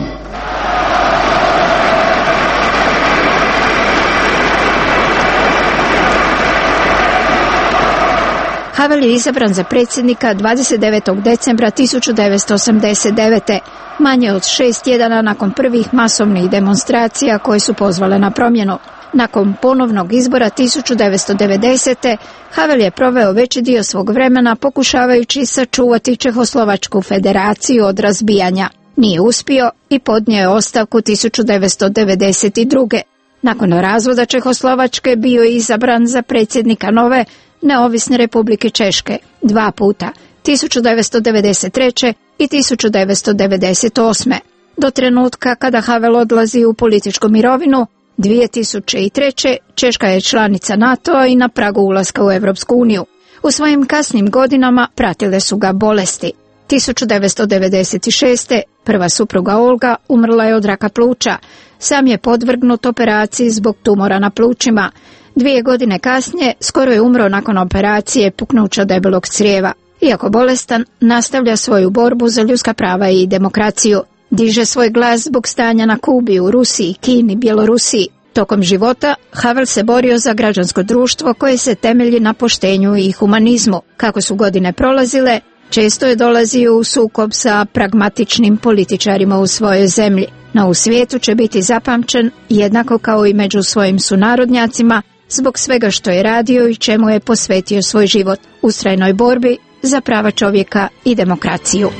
Havel je izabran za predsjednika dvadeset devetog decembra tisuću devetsto osamdeset devete. Manje od šest tjedana nakon prvih masovnih demonstracija koje su pozvale na promjenu. Nakon ponovnog izbora tisuću devetsto devedesete. Havel je proveo veći dio svog vremena pokušavajući sačuvati Čehoslovačku federaciju od razbijanja. Nije uspio i podnio je ostavku tisuću devetsto devedeset druge. Nakon razvoda Čehoslovačke bio je izabran za predsjednika nove Neovisne Republike Češke dva puta, tisuću devetsto devedeset treće. i tisuću devetsto devedeset osme. Do trenutka kada Havel odlazi u političku mirovinu, dvije tisuće treće. Češka je članica NATO-a i na pragu ulaska u Europsku uniju. U svojim kasnim godinama pratile su ga bolesti. tisuću devetsto devedeset šeste. prva supruga Olga umrla je od raka pluća. Sam je podvrgnut operaciji zbog tumora na plućima. Dvije godine kasnije skoro je umro nakon operacije puknuća debelog crijeva. Iako bolestan, nastavlja svoju borbu za ljudska prava i demokraciju. Diže svoj glas zbog stanja na Kubi, u Rusiji, Kini, Bjelorusiji. Tokom života Havel se borio za građansko društvo koje se temelji na poštenju i humanizmu. Kako su godine prolazile, često je dolazio u sukob sa pragmatičnim političarima u svojoj zemlji. No u svijetu će biti zapamćen jednako kao i među svojim sunarodnjacima zbog svega što je radio i čemu je posvetio svoj život, ustrajnoj borbi za prava čovjeka i demokraciju.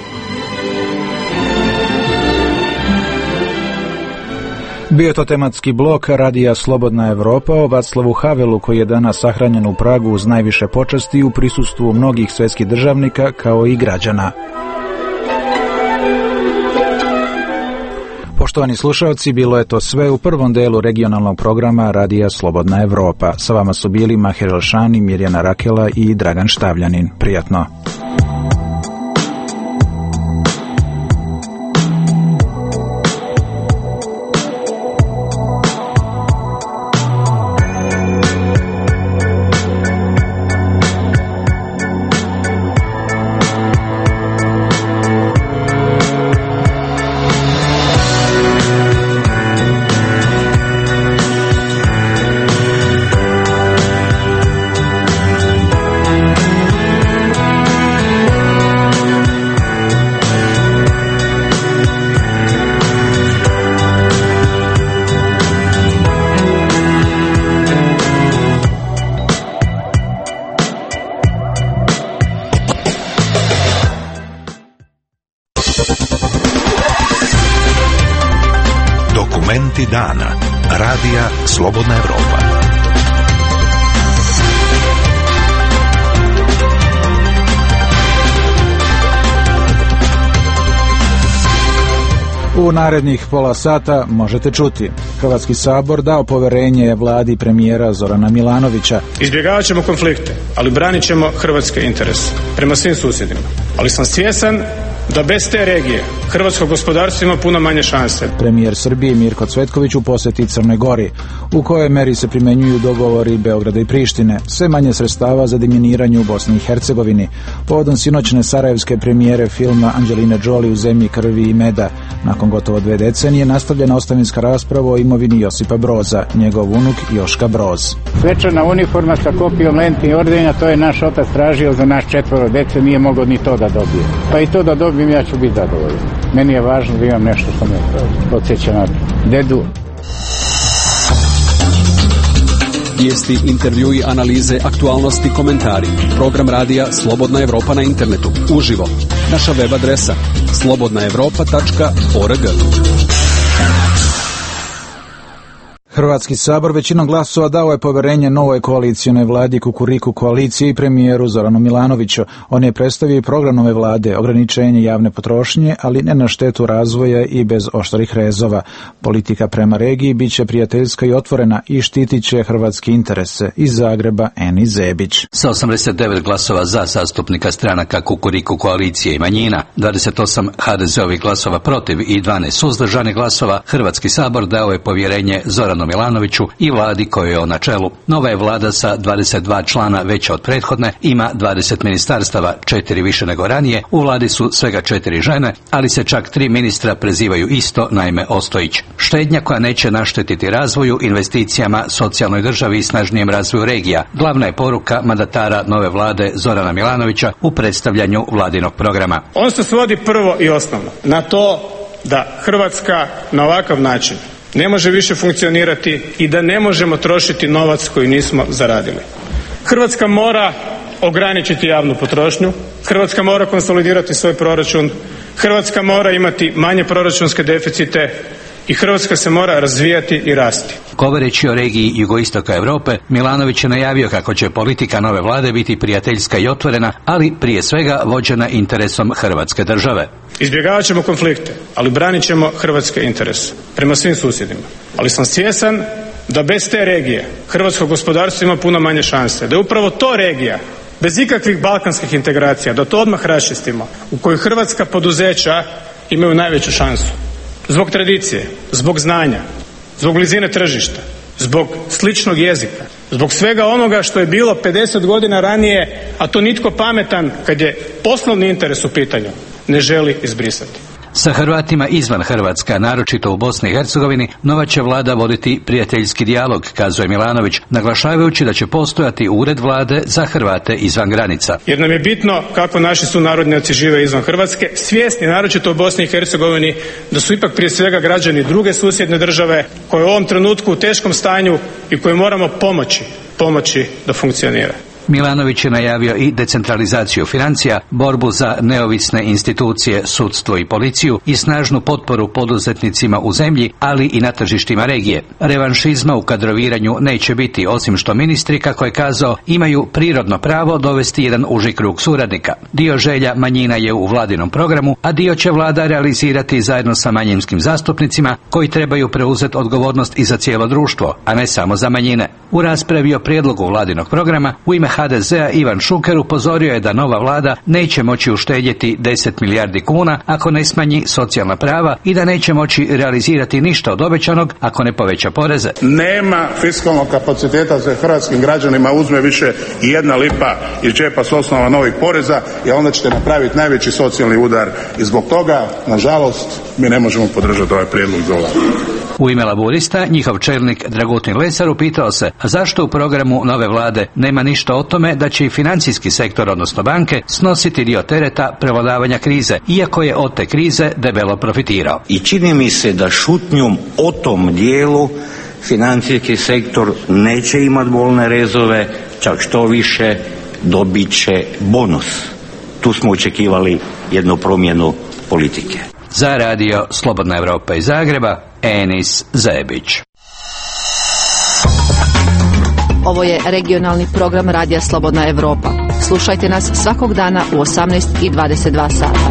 Bio to tematski blok Radija Slobodna Evropa o Václavu Havelu, koji je danas sahranjen u Pragu uz najviše počasti u prisustvu mnogih svjetskih državnika kao i građana. Poštovani slušalci, bilo je to sve u prvom delu regionalnog programa Radija Slobodna Evropa. Sa vama su bili Maher Elšani, Mirjana Rakela i Dragan Štavljanin. Prijatno. Dokumenti dana. Radija Slobodna Evropa. U narednih pola sata možete čuti. Hrvatski sabor dao poverenje vladi premijera Zorana Milanovića. Izbjegavat ćemo konflikte, ali branit ćemo hrvatske interese prema svim susjedima. Ali sam svjesan da bez te regije hrvatsko gospodarstvo ima puno manje šanse. Premijer Srbije Mirko Cvetković u posjeti Crnoj Gori, u kojoj meri se primjenjuju dogovori Beograda i Prištine, sve manje sredstava za deminiranje u Bosni i Hercegovini, povodom sinoćne sarajevske premijere filma Anđeline Jolie U zemlji krvi i meda. Nakon gotovo dve decenije nastavljena ostavinska rasprava o imovini Josipa Broza, njegov unuk Joška Broz. Svečana uniforma sa kopijom lenti i ordenja, to je naš otac tražio za naš četvoro dece, nije mogao ni to da dobije. Pa i to da dobijem, ja ću biti zadovoljan. Meni je važno da imam nešto što me podsjeća na dedu. Vijesti, intervjui, analize, aktualnosti, komentari. Program radija Slobodna Evropa na internetu. Uživo. Naša web adresa slobodna evropa tačka org. Hrvatski sabor većinom glasova dao je poverenje novoj koalicijnoj vladi Kukuriku koaliciji i premijeru Zoranu Milanoviću. On je predstavio i program nove vlade, ograničenje javne potrošnje, ali ne na štetu razvoja i bez oštrih rezova. Politika prema regiji bit će prijateljska i otvorena i štitit će hrvatske interese. Iz Zagreba Eni Zebić. Sa osamdeset devet glasova za zastupnika stranaka Kukuriku koalicije i manjina, dvadeset osam ha de zeovih glasova protiv i dvanaest suzdržanih glasova, Hrvatski sabor dao je povjerenje Zoranu Milanoviću i vladi kojoj je on na čelu. Nova je vlada sa dvadeset dva člana veća od prethodne, ima dvadeset ministarstava, četiri više nego ranije, u vladi su svega četiri žene, ali se čak tri ministra prezivaju isto, naime Ostojić. Štednja koja neće naštetiti razvoju, investicijama, socijalnoj državi i snažnijem razvoju regija. Glavna je poruka mandatara nove vlade Zorana Milanovića u predstavljanju vladinog programa. On se svodi prvo i osnovno na to da Hrvatska na ovakav način ne može više funkcionirati i da ne možemo trošiti novac koji nismo zaradili. Hrvatska mora ograničiti javnu potrošnju, Hrvatska mora konsolidirati svoj proračun, Hrvatska mora imati manje proračunske deficite i Hrvatska se mora razvijati i rasti. Govoreći o regiji jugoistoka Europe, Milanović je najavio kako će politika nove vlade biti prijateljska i otvorena, ali prije svega vođena interesom Hrvatske države. Izbjegavat ćemo konflikte, ali branit ćemo hrvatske interese prema svim susjedima. Ali sam svjesan da bez te regije hrvatsko gospodarstvo ima puno manje šanse. Da je upravo to regija, bez ikakvih balkanskih integracija, da to odmah raščistimo, u kojoj hrvatska poduzeća imaju najveću šansu. Zbog tradicije, zbog znanja, zbog blizine tržišta, zbog sličnog jezika, zbog svega onoga što je bilo pedeset godina ranije, a to nitko pametan, kad je poslovni interes u pitanju, ne želi izbrisati. Sa Hrvatima izvan Hrvatska, naročito u Bosni i Hercegovini, nova će vlada voditi prijateljski dijalog, kazuje Milanović, naglašavajući da će postojati ured vlade za Hrvate izvan granica. Jer nam je bitno kako naši sunarodnjaci žive izvan Hrvatske, svjesni naročito u Bosni i Hercegovini da su ipak prije svega građani druge susjedne države koje u ovom trenutku u teškom stanju i koje moramo pomoći, pomoći da funkcionira. Milanović je najavio i decentralizaciju financija, borbu za neovisne institucije, sudstvo i policiju i snažnu potporu poduzetnicima u zemlji, ali i na tržištima regije. Revanšizma u kadroviranju neće biti, osim što ministri, kako je kazao, imaju prirodno pravo dovesti jedan uži krug suradnika. Dio želja manjina je u vladinom programu, a dio će vlada realizirati zajedno sa manjinskim zastupnicima koji trebaju preuzeti odgovornost i za cijelo društvo, a ne samo za manjine. U raspravi o prijedlogu vladinog programa u ime ha de zea Ivan Šuker upozorio je da nova vlada neće moći uštedjeti deset milijardi kuna ako ne smanji socijalna prava i da neće moći realizirati ništa od obećanog ako ne poveća poreze. Nema fiskalnog kapaciteta za hrvatskim građanima uzme više i jedna lipa iz džepa s osnova novih poreza i onda ćete napraviti najveći socijalni udar i zbog toga, nažalost, mi ne možemo podržati ovaj prijedlog za vladu. U ime Laburista, njihov čelnik Dragutin Lesar upitao se, a zašto u programu nove vlade nema ništa o tome da će i financijski sektor, odnosno banke, snositi dio tereta prevladavanja krize, iako je od te krize debelo profitirao. I čini mi se da šutnjom o tom dijelu financijski sektor neće imati bolne rezove, čak što više dobit će bonus. Tu smo očekivali jednu promjenu politike. Za radio Slobodna Evropa iz Zagreba, Enis Zajebić. Ovo je regionalni program Radija Slobodna Evropa. Slušajte nas svakog dana u osamnaest i dvadeset dva sata.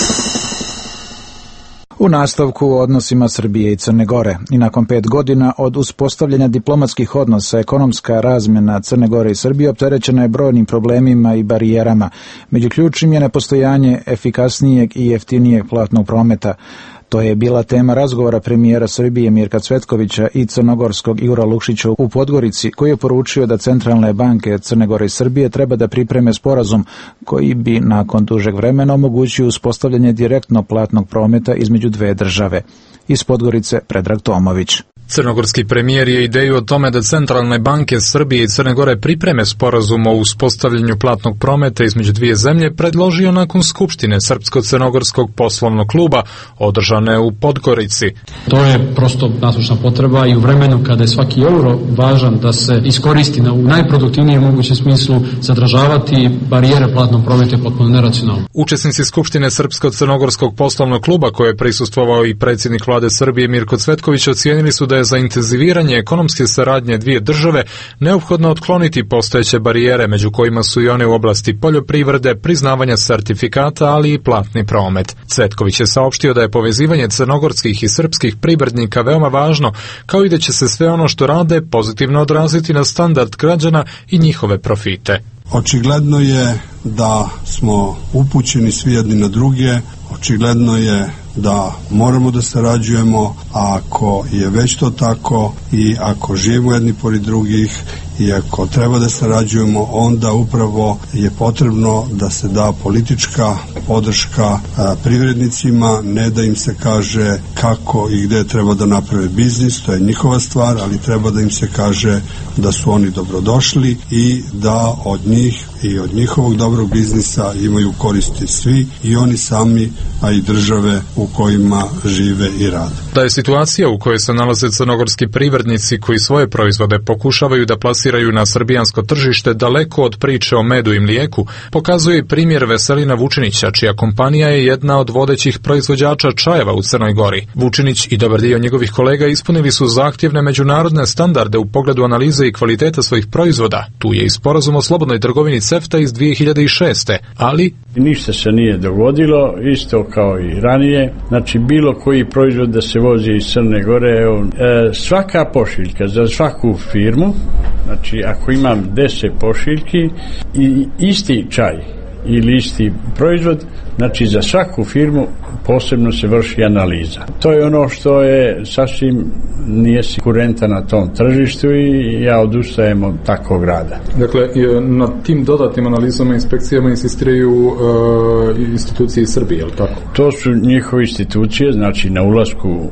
U nastavku o odnosima Srbije i Crne Gore i nakon pet godina od uspostavljanja diplomatskih odnosa, ekonomska razmjena Crne Gore i Srbije opterećena je brojnim problemima i barijerama. Među ključnim je nepostojanje efikasnijeg i jeftinijeg platnog prometa. To je bila tema razgovora premijera Srbije Mirka Cvetkovića i crnogorskog Igora Lukšića u Podgorici, koji je poručio da centralne banke Crne Gore i Srbije treba da pripreme sporazum koji bi nakon dužeg vremena omogućio uspostavljanje direktno platnog prometa između dve države. Iz Podgorice Predrag Tomović. Crnogorski premijer je ideju o tome da centralne banke Srbije i Crne Gore pripreme sporazum o uspostavljanju platnog prometa između dvije zemlje predložio nakon skupštine Srpsko-crnogorskog poslovnog kluba održane u Podgorici. To je prosto nasušna potreba i u vremenu kada je svaki euro važan da se iskoristi na u najproduktivnijem mogućem smislu, zadržavati barijere platnog prometa je potpuno neracionalno. Učesnici skupštine Srpsko-crnogorskog poslovnog kluba, koje je prisustvovao i predsjednik vlade Srbije Mirko Cvetković, ocijenili su da je za intenziviranje ekonomske saradnje dvije države neophodno otkloniti postojeće barijere, među kojima su i one u oblasti poljoprivrede, priznavanja sertifikata, ali i platni promet. Cvetković je saopštio da je povezivanje crnogorskih i srpskih privrednika veoma važno, kao i da će se sve ono što rade pozitivno odraziti na standard građana i njihove profite. Očigledno je da smo upućeni svi jedni na druge, očigledno je da moramo da sarađujemo, a ako je već to tako i ako živimo jedni pored drugih i ako treba da sarađujemo, onda upravo je potrebno da se da politička podrška privrednicima, ne da im se kaže kako i gde treba da naprave biznis, to je njihova stvar, ali treba da im se kaže da su oni dobrodošli i da od njih i od njihovog dobrog biznisa imaju koristi svi, i oni sami, a i države u kojima žive i rade. Da je situacija u kojoj se nalaze crnogorski privrednici koji svoje proizvode pokušavaju da plasiraju na srbijansko tržište daleko od priče o medu i mlijeku, pokazuje i primjer Veselina Vučinića, čija kompanija je jedna od vodećih proizvođača čajeva u Crnoj Gori. Vučinić i dobar dio njegovih kolega ispunili su zahtjevne međunarodne standarde u pogledu analize i kvaliteta svojih proizvoda. Tu je i sporazum o slobodnoj trgovini CEFTA iz dvije hiljade šeste. Ali ništa se nije dogodilo, isto kao i ranije. Znači, bilo koji proizvod da se vozi iz Crne Gore, evo, e, svaka pošiljka za svaku firmu, znači ako imam deset pošiljki i isti čaj ili isti proizvod, znači za svaku firmu posebno se vrši analiza. To je ono što je sasvim nije konkurenta na tom tržištu i ja odustajem od takvog rada. Dakle, na tim dodatnim analizama i inspekcijama insistiraju uh, institucije iz Srbije, je li tako? To su njihove institucije, znači na ulasku u,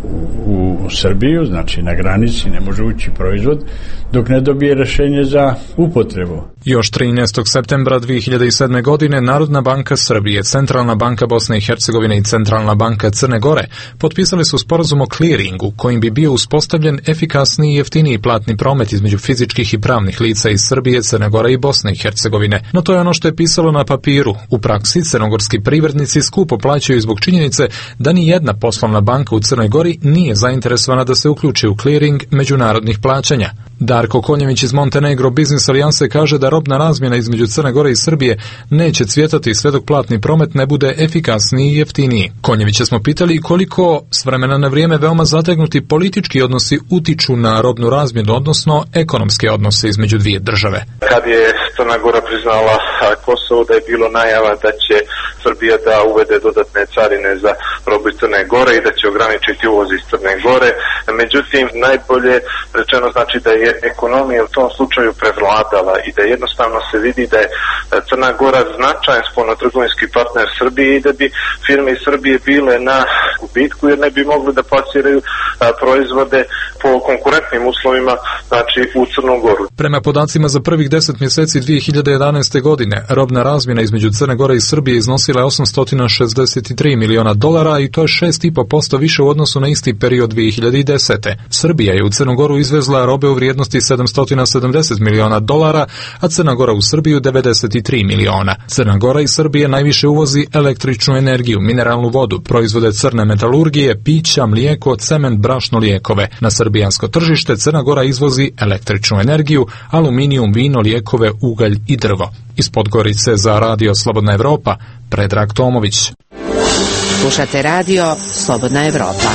u Srbiju, znači na granici ne može ući proizvod dok ne dobije rješenje za upotrebu. Još trinaestog septembra dvije hiljade sedme. godine Narodna banka Srbije, Centralna banka Bosne i Hercegovine i Centralna banka Crne Gore potpisali su sporazum o kliringu kojim bi bio uspostavljen efikasniji i jeftiniji platni promet između fizičkih i pravnih lica iz Srbije, Crne Gore i Bosne i Hercegovine. No to je ono što je pisalo na papiru. U praksi crnogorski privrednici skupo plaćaju zbog činjenice da ni jedna poslovna banka u Crnoj Gori nije zainteresovana da se uključi u kliring međunarodnih plaćanja. Darko Konjević iz Montenegro Business Alijanse kaže da robna razmjena između Crne Gore i Srbije neće cvjetati sve dok platni promet ne bude efikasniji i jeftiniji. Konjevića smo pitali koliko s vremena na vrijeme veoma zategnuti politički odnosi utiču na robnu razmjenu, odnosno ekonomske odnose između dvije države. Kad je Crna Gora priznala Kosovo, da je bilo najava da će Srbija da uvede dodatne carine za robu iz Crne Gore i da će ograničiti uvoz iz Crne Gore. Međutim, najbolje rečeno znači da je ekonomija u tom slučaju prevladala i da jednostavno se vidi da je Crna Gora značajan spoljnotrgovinski partner Srbije i da bi firme iz Srbije bile na gubitku jer ne bi mogli da plasiraju a, proizvode po konkurentnim uslovima, znači u Crnu Goru. Prema podacima za prvih deset mjeseci dvije hiljade jedanaeste. godine, robna razmjena između Crne Gore i Srbije iznosila je osamsto šezdeset tri miliona dolara i to je šest zarez pet posto više u odnosu na isti period dvije hiljade desete. Srbija je u Crnu Goru izvezla robe u vrijednosti sedamsto sedamdeset miliona dolara, a Crna Gora u Srbiju devedeset tri miliona. Crna Gora i Srbije najviše uvozi električnu energiju, mineralnu vodu, proizvode crne metalurgije, pića, mlijeko, cement, brašno, lijekove. Na srbijansko tržište Crna Gora izvozi električnu energiju, aluminijum, vino, lijekove, ugalj i drvo. Iz Podgorice za Radio Slobodna Evropa, Predrag Tomović. Slušate radio Slobodna Evropa.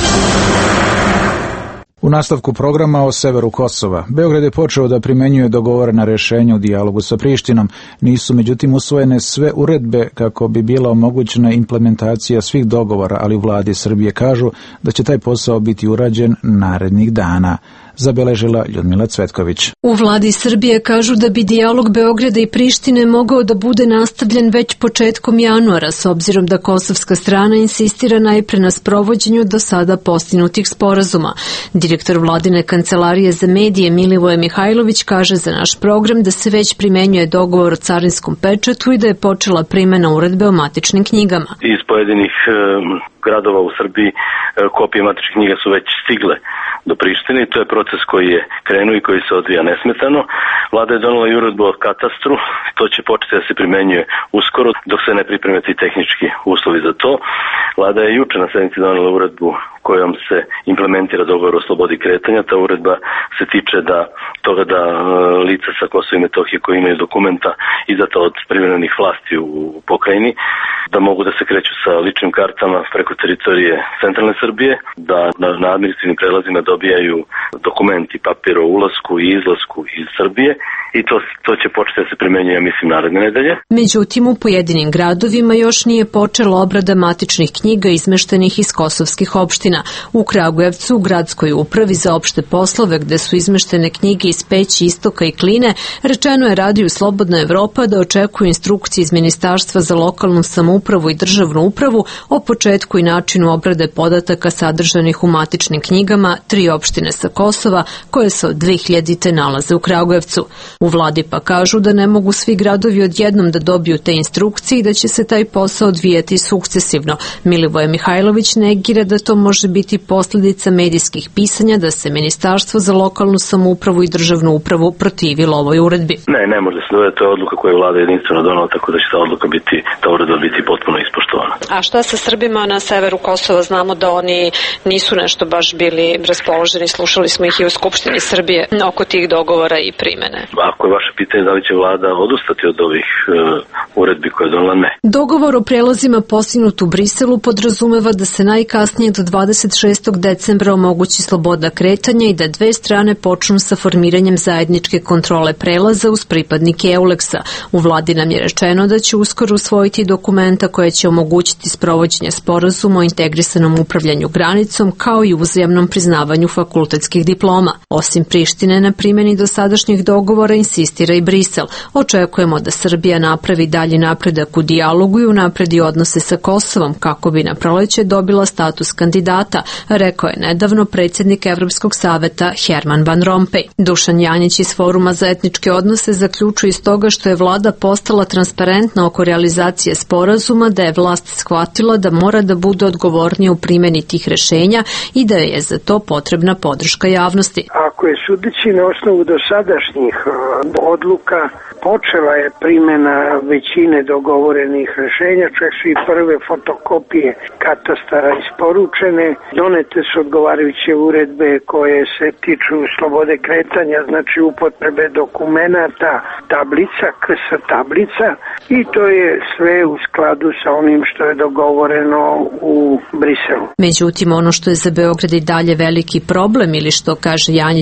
U nastavku programa o severu Kosova, Beograd je počeo da primenjuje dogovorena rješenja u dijalogu sa Prištinom. Nisu međutim usvojene sve uredbe kako bi bila omogućena implementacija svih dogovora, ali u vladi Srbije kažu da će taj posao biti urađen narednih dana. Zabeležila Ljudmila Cvetković. U vladi Srbije kažu da bi dijalog Beograda i Prištine mogao da bude nastavljen već početkom januara, s obzirom da kosovska strana insistira najpre na sprovođenju do sada postignutih sporazuma. Direktor vladine kancelarije za medije Milivoje Mihajlović kaže za naš program da se već primenjuje dogovor o carinskom pečatu i da je počela primjena uredbe o matičnim knjigama. Iz pojedinih e, gradova u Srbiji e, kopije matičnih knjiga su već stigle do Prištine i to je proces koji je krenuo i koji se odvija nesmetano. Vlada je donela i uredbu o katastru, to će početi da se primenjuje uskoro dok se ne pripreme ti tehnički uslovi za to. Vlada je juče na sednici donela uredbu kojom se implementira dogovor o slobodi kretanja. Ta uredba se tiče da toga da e, lica sa Kosova i Metohije koji imaju dokumenta izdata od privremenih vlasti u, u pokrajini, da mogu da se kreću sa ličnim kartama preko teritorije centralne Srbije, da na, na administrativnim prelazima dobijaju dokumenti, papir o ulasku i izlasku iz Srbije i to, to će početi da se primenjuje, ja mislim, naredne nedelje. Međutim, u pojedinim gradovima još nije počela obrada matičnih knjiga izmeštenih iz kosovskih opština. U Kragujevcu, u gradskoj upravi za opšte poslove, gde su izmeštene knjige iz Peći, Istoka i Kline, rečeno je Radiju Slobodna Evropa da očekuju instrukcije iz Ministarstva za lokalnu samoupravu i državnu upravu o početku i načinu obrade podataka sadržanih u matičnim knjigama tri opštine sa Kosova koje se od dve hiljadite nalaze u Kragujevcu. U vladi pa kažu da ne mogu svi gradovi odjednom da dobiju te instrukcije i da će se taj posao odvijati sukcesivno. Milivoje Mihajlović negira da to može biti posljedica medijskih pisanja da se Ministarstvo za lokalnu samoupravu i državnu upravu protivilo ovoj uredbi. Ne, ne može se dovesti, to je odluka koju je vlada jedinstveno donala, tako da će ta odluka biti, ta uredba biti potpuno ispoštovana. A šta sa Srbima na severu Kosova? Znamo da oni nisu nešto baš bili raspoloženi, slušali smo ih i u Skupštini Srbije oko tih dogovora i primene. Ako je vaše pitanje da li će vlada odustati od ovih uh, uredbi koje je donala, ne. Dogovor o prelazima postignut u Briselu podrazumeva da se najkasnije do dvadeset šestog decembra omogući sloboda kretanja i da dve strane počnu sa formiranjem zajedničke kontrole prelaza uz pripadnike Euleksa. U vladi nam je rečeno da će uskoro usvojiti dokumenta koje će omogućiti sprovođenje sporazuma o integrisanom upravljanju granicom kao i uzajamnom priznavanju fakultetskih diploma. Osim Prištine, na primjeni dosadašnjih dogovora insistira i Brisel. Očekujemo da Srbija napravi dalji napredak u dijalogu i unapredi odnose sa Kosovom kako bi na proleće dobila status kandidata, rekao je nedavno predsjednik Evropskog saveta Herman Van Rompuy. Dušan Janjić iz Foruma za etničke odnose zaključuje iz toga što je vlada postala transparentna oko realizacije sporazuma, da je vlast shvatila da mora da bude odgovornija u primjeni tih rešenja i da je za to potrebna podrška javnosti. Ako je sudeći na osnovu dosadašnjih odluka, počela je primjena većine dogovorenih rešenja, čak su i prve fotokopije katastara isporučene, donete su odgovarajuće uredbe koje se tiču slobode kretanja, znači upotrebe dokumenata, tablica, K S tablica i to je sve u skladu sa onim što je dogovoreno u Briselu. Međutim, ono što je za Beograd i dalje veliki problem ili što kaže Janjić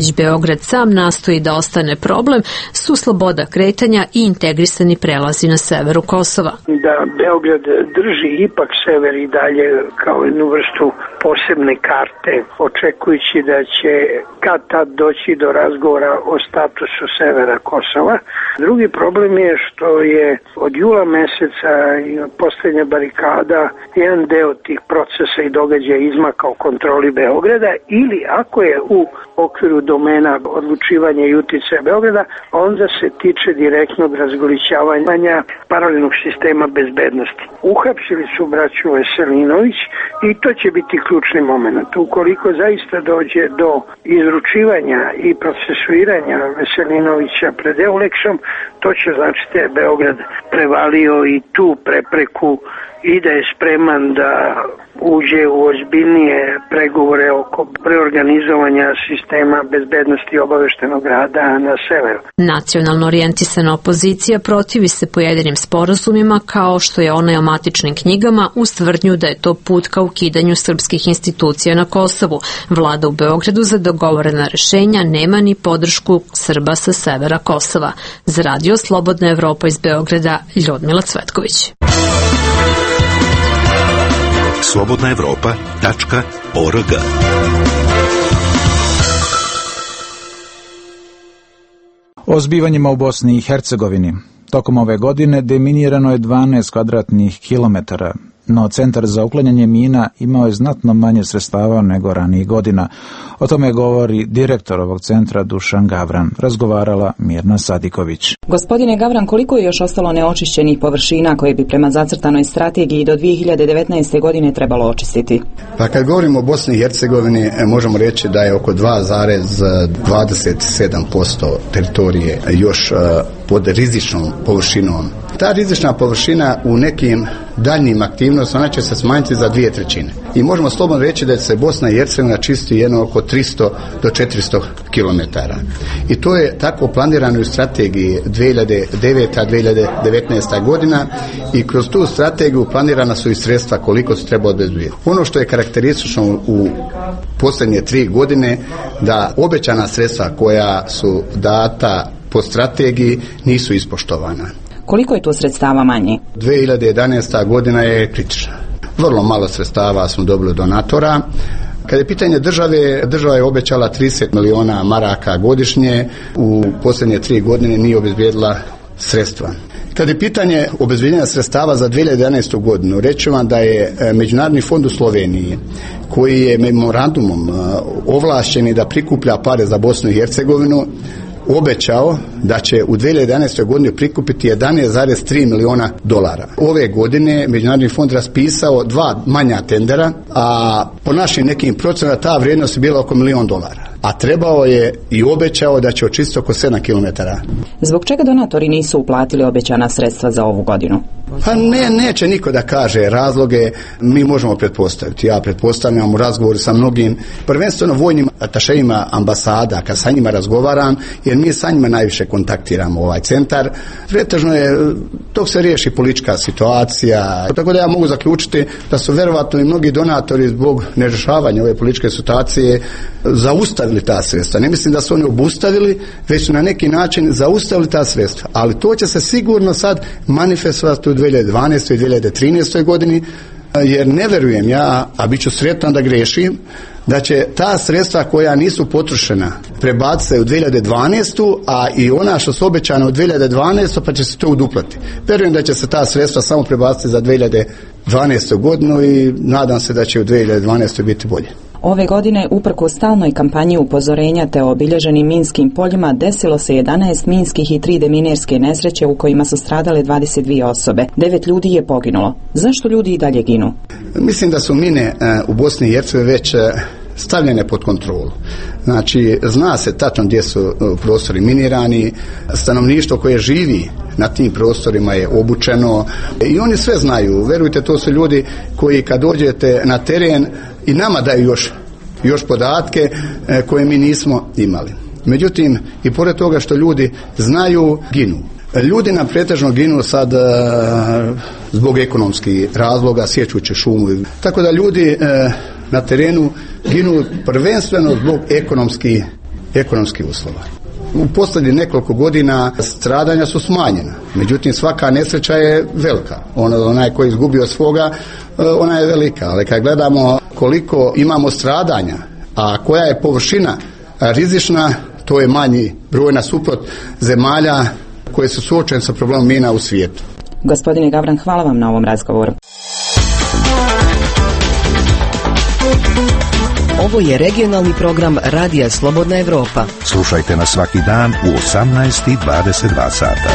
već Beograd sam nastoji da ostane problem, su sloboda kretanja i integrisani prelazi na severu Kosova. Da Beograd drži ipak sever i dalje kao jednu vrstu posebne karte, očekujući da će kad tad doći do razgovora o statusu severa Kosova. Drugi problem je što je od jula meseca i od postavljanja barikada jedan deo tih procesa i događaja izmakao kontroli Beograda, ili ako je u okviru domena odlučivanja i uticaja Beograda, onda se tiče direktnog razgolićavanja paralelnog sistema bezbednosti. Uhapsili su braću Veselinović i to će biti ključni moment. Ukoliko zaista dođe do izručivanja i procesuiranja Veselinovića pred Euleksom, to će značiti da je Beograd prevalio i tu prepreku i da je spreman da uđe u ozbiljnije pregovore oko preorganizovanja sistema bezbednosti i obaveštenog rada na severu. Nacionalno orijentisana opozicija protivi se pojedinim sporazumima, kao što je onaj o matičnim knjigama, uz tvrdnju da je to put ka ukidanju srpskih institucija na Kosovu. Vlada u Beogradu za dogovorena rešenja nema ni podršku Srba sa severa Kosova. Za radio Slobodna Evropa iz Beograda, Ljudmila Cvetković. slobodna evropa tačka org. O zbivanjima u Bosni i Hercegovini. Tokom ove godine deminirano je dvanaest kvadratnih kilometara, no Centar za uklanjanje mina imao je znatno manje sredstava nego ranijih godina. O tome govori direktor ovog centra Dušan Gavran. Razgovarala Mirna Sadiković. Gospodine Gavran, koliko je još ostalo neočišćenih površina koje bi prema zacrtanoj strategiji do dvije hiljade devetnaeste. godine trebalo očistiti? Pa kad govorimo o Bosni i Hercegovini, možemo reći da je oko dva zarez dvadeset sedam posto teritorije još pod rizičnom površinom. Ta rizična površina u nekim daljnjim aktivnostima ona će se smanjiti za dvije trećine. I možemo slobodno reći da se Bosna i Hercegovina čisti jedno oko tristo do četiristo kilometara. I to je tako planirano u strategiji dvije hiljade devete. do dvije hiljade devetnaeste. godina i kroz tu strategiju planirana su i sredstva koliko se treba obezbediti. Ono što je karakteristično u posljednje tri godine da obećana sredstva koja su data po strategiji nisu ispoštovana. Koliko je tu sredstava manje? dvije hiljade jedanaesta. godina je kritična. Vrlo malo sredstava smo dobili donatora. Kad je pitanje države, država je obećala trideset miliona maraka godišnje, u posljednje tri godine nije obezbijedila sredstva. Kad je pitanje obezbijeđenja sredstava za dvije hiljade jedanaestu. godinu, reći vam da je Međunarodni fond u Sloveniji, koji je memorandumom ovlašćeni da prikuplja pare za Bosnu i Hercegovinu, obećao da će u dvije hiljade jedanaestoj. godini prikupiti jedanaest zarez tri miliona dolara. Ove godine Međunarodni fond raspisao dva manja tendera, a po našim nekim procenama ta vrijednost je bila oko milion dolara. A trebao je i obećao da će očistiti oko sedam kilometara. Zbog čega donatori nisu uplatili obećana sredstva za ovu godinu? Pa ne, neće niko da kaže razloge, mi možemo pretpostaviti. Ja pretpostavljam u razgovoru sa mnogim, prvenstveno vojnim atašejima ambasada, kad sa njima razgovaram, jer mi sa njima najviše kontaktiramo ovaj centar. Pretežno je, dok se riješi politička situacija, tako da ja mogu zaključiti da su verovatno i mnogi donatori zbog nerješavanja ove političke situacije zaustavili ta sredstva. Ne mislim da su oni obustavili, već su na neki način zaustavili ta sredstva. Ali to će se sigurno sad manifestovati u dvije hiljade dvanaestoj. i dvije hiljade trinaestoj. godini, jer ne verujem ja, a bit ću sretan da grešim, da će ta sredstva koja nisu potrošena prebaciti se u dvije hiljade dvanaestu. a i ona što su obećana u dvije hiljade dvanaestoj. pa će se to uduplati. Verujem da će se ta sredstva samo prebaciti za dvije hiljade dvanaestu. godinu i nadam se da će u dvije hiljade dvanaestoj. biti bolje. Ove godine, uprkos stalnoj kampanji upozorenja te obilježenim minskim poljima, desilo se jedanaest minskih i tri deminerske nesreće u kojima su stradale dvadeset dvije osobe. Devet ljudi je poginulo. Zašto ljudi i dalje ginu? Mislim da su mine u Bosni i Hercegovini već stavljene pod kontrolu. Znači, zna se tačno gdje su prostori minirani, stanovništvo koje živi na tim prostorima je obučeno i oni sve znaju. Verujte, to su ljudi koji kad dođete na teren i nama daju još, još podatke koje mi nismo imali. Međutim, i pored toga što ljudi znaju, ginu. Ljudi nam pretežno ginu sad uh, zbog ekonomskih razloga, sječući šumu. Tako da ljudi uh, na terenu ginu prvenstveno zbog ekonomskih ekonomskih uslova. U posljednjih nekoliko godina stradanja su smanjena, međutim svaka nesreća je velika. Ono, onaj koji je izgubio svoga, ona je velika, ali kad gledamo koliko imamo stradanja, a koja je površina rizična, to je manji broj nasuprot zemalja koje su suočene sa problemom mina u svijetu. Gospodine Gavran, hvala vam na ovom razgovoru. Ovo je regionalni program Radija Slobodna Evropa. Slušajte nas svaki dan u osamnaest i dvadeset dva sata.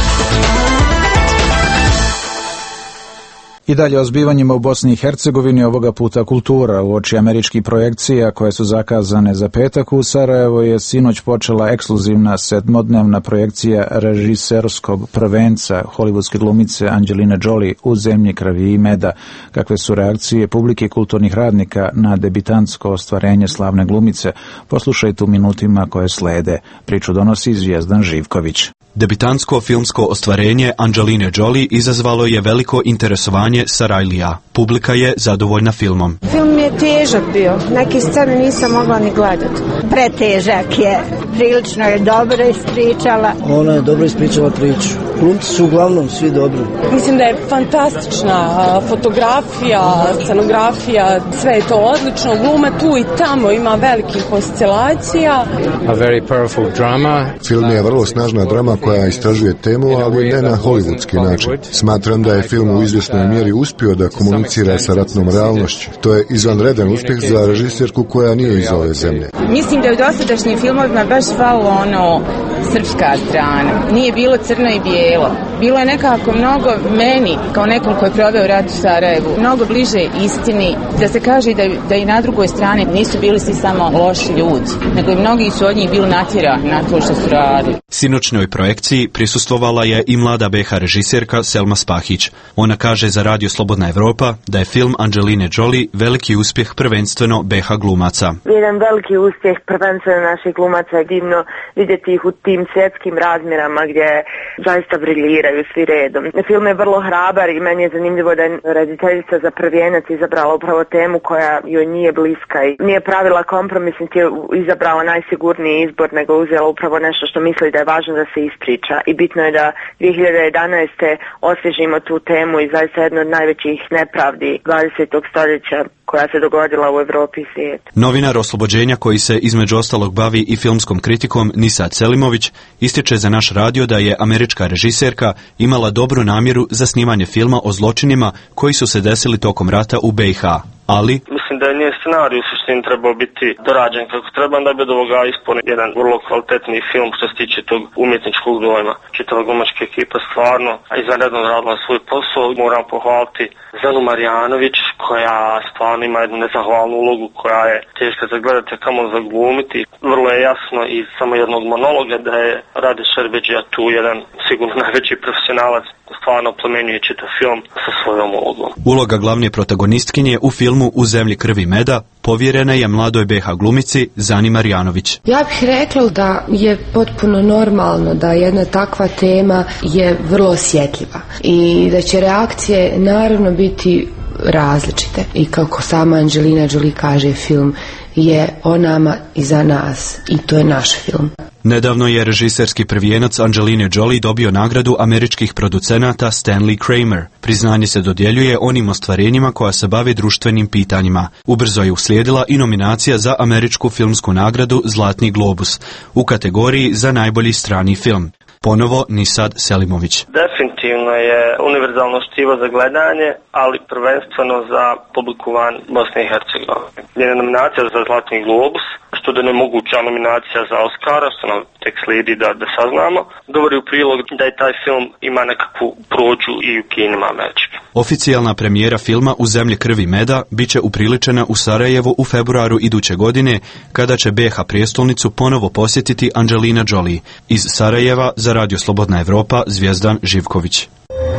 I dalje o zbivanjima u Bosni i Hercegovini, ovoga puta kultura. Uoči američkih projekcija koje su zakazane za petak u Sarajevo je sinoć počela ekskluzivna sedmodnevna projekcija režiserskog prvenca hollywoodske glumice Angelina Jolie U zemlji krvi i meda. Kakve su reakcije publike i kulturnih radnika na debitantsko ostvarenje slavne glumice? Poslušajte u minutima koje slede. Priču donosi Zvijezdan Živković. Debitantsko filmsko ostvarenje Angeline Jolie izazvalo je veliko interesovanje Sarajlija. Publika je zadovoljna filmom. Film je težak bio. Neke scene nisam mogla ni gledati. Pretežak je. Prilično je dobro ispričala. Ona je dobro ispričala priču. Glumci su uglavnom svi dobri. Mislim da je fantastična fotografija, scenografija, sve je to odlično. Gluma tu i tamo ima velikih oscilacija. A very powerful drama. Film je vrlo snažna drama koja istražuje temu, ali ne na hollywoodski način. Smatram da je film u izvjesnoj mjeri uspio da komunicira sa ratnom realnošću. To je izvanredan uspjeh za režiserku koja nije iz ove zemlje. Mislim da je u dosadašnjim filmovima baš falilo ono srpska strana. Nije bilo crno i bijelo. Bilo je nekako mnogo meni, kao nekom koji je proveo rat u Sarajevu, mnogo bliže istini, da se kaže da, da i na drugoj strani nisu bili svi samo loši ljudi, nego i mnogi su od njih bili natjerani na to što su radili. Sinoćnoj projekciji prisustvovala je i mlada B H režiserka Selma Spahić. Ona kaže za Radio Slobodna Evropa da je film Angeline Jolie veliki uspjeh prvenstveno B H glumaca. Jedan veliki uspjeh prvenstveno naših glumaca je divno vidjeti ih u tim svjetskim razmjerama gdje zaista briljiraju svi redom. Film je vrlo hrabar i meni je zanimljivo da je rediteljica za prvijenac izabrala upravo temu koja joj nije bliska i nije pravila kompromis, niti je izabrala najsigurniji izbor, nego uzela upravo nešto što misli da je važno da se ispriča. I bitno je da dvije hiljade jedanaeste. osvježimo tu temu i zaista jedno od najvećih nepravdi dvadesetog stoljeća koja se dogodila u Evropi i svijetu. Novinar Oslobođenja koji se između ostalog bavi i filmskom kritikom Nisad Selimović ističe za naš radio da je američka režiserka imala dobru namjeru za snimanje filma o zločinima koji su se desili tokom rata u B i H. Ali mislim da je njen scenarij u suštini trebao biti dorađen kako treba, da bi od ovoga ispunio jedan vrlo kvalitetni film što se tiče tog umjetničkog dojma. Čitava glumačka ekipa stvarno izvanredno radila svoj posao. Moram pohvaliti Zanu Marjanović koja stvarno ima jednu nezahvalnu ulogu koja je teška za gledati, kamo za glumiti. Vrlo je jasno iz samo jednog monologa da je Rade Šerbeđija tu jedan sigurno najveći profesionalac, stvarno plemenjuje čitav film sa svojom ulogom. Uloga glavne protagonistkinje u filmu U zemlji krvi meda povjerena je mladoj B H glumici Zani Marjanović. Ja bih rekla da je potpuno normalno da jedna takva tema je vrlo osjetljiva i da će reakcije naravno biti različite. I kako sama Angelina Jolie kaže, film je o nama i za nas i to je naš film. Nedavno je režiserski prvijenac Angeline Jolie dobio nagradu američkih producenata Stanley Kramer. Priznanje se dodjeljuje onim ostvarenjima koja se bave društvenim pitanjima. Ubrzo je uslijedila i nominacija za američku filmsku nagradu Zlatni globus u kategoriji za najbolji strani film. Ponovo Nisad Selimović. Definitivno je univerzalno štivo za gledanje, ali prvenstveno za publiku van Bosne i Hercegovine. Njena nominacija za Zlatni globus, što da ne moguća nominacija za Oscara, što nam tek slijedi da, da saznamo, govori u prilog da je taj film ima nekakvu prođu i u kinima američkim. Oficijalna premijera filma U zemlji krvi meda bit će upriličena u Sarajevu u februaru iduće godine, kada će B H prijestolnicu ponovo posjetiti Angelina Jolie. Iz Sarajeva za Radio Slobodna Evropa, Zvijezdan Živković.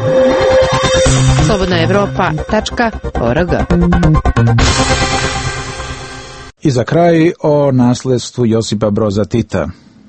slobodna evropa tačka org. I za kraj o nasljedstvu Josipa Broza Tita.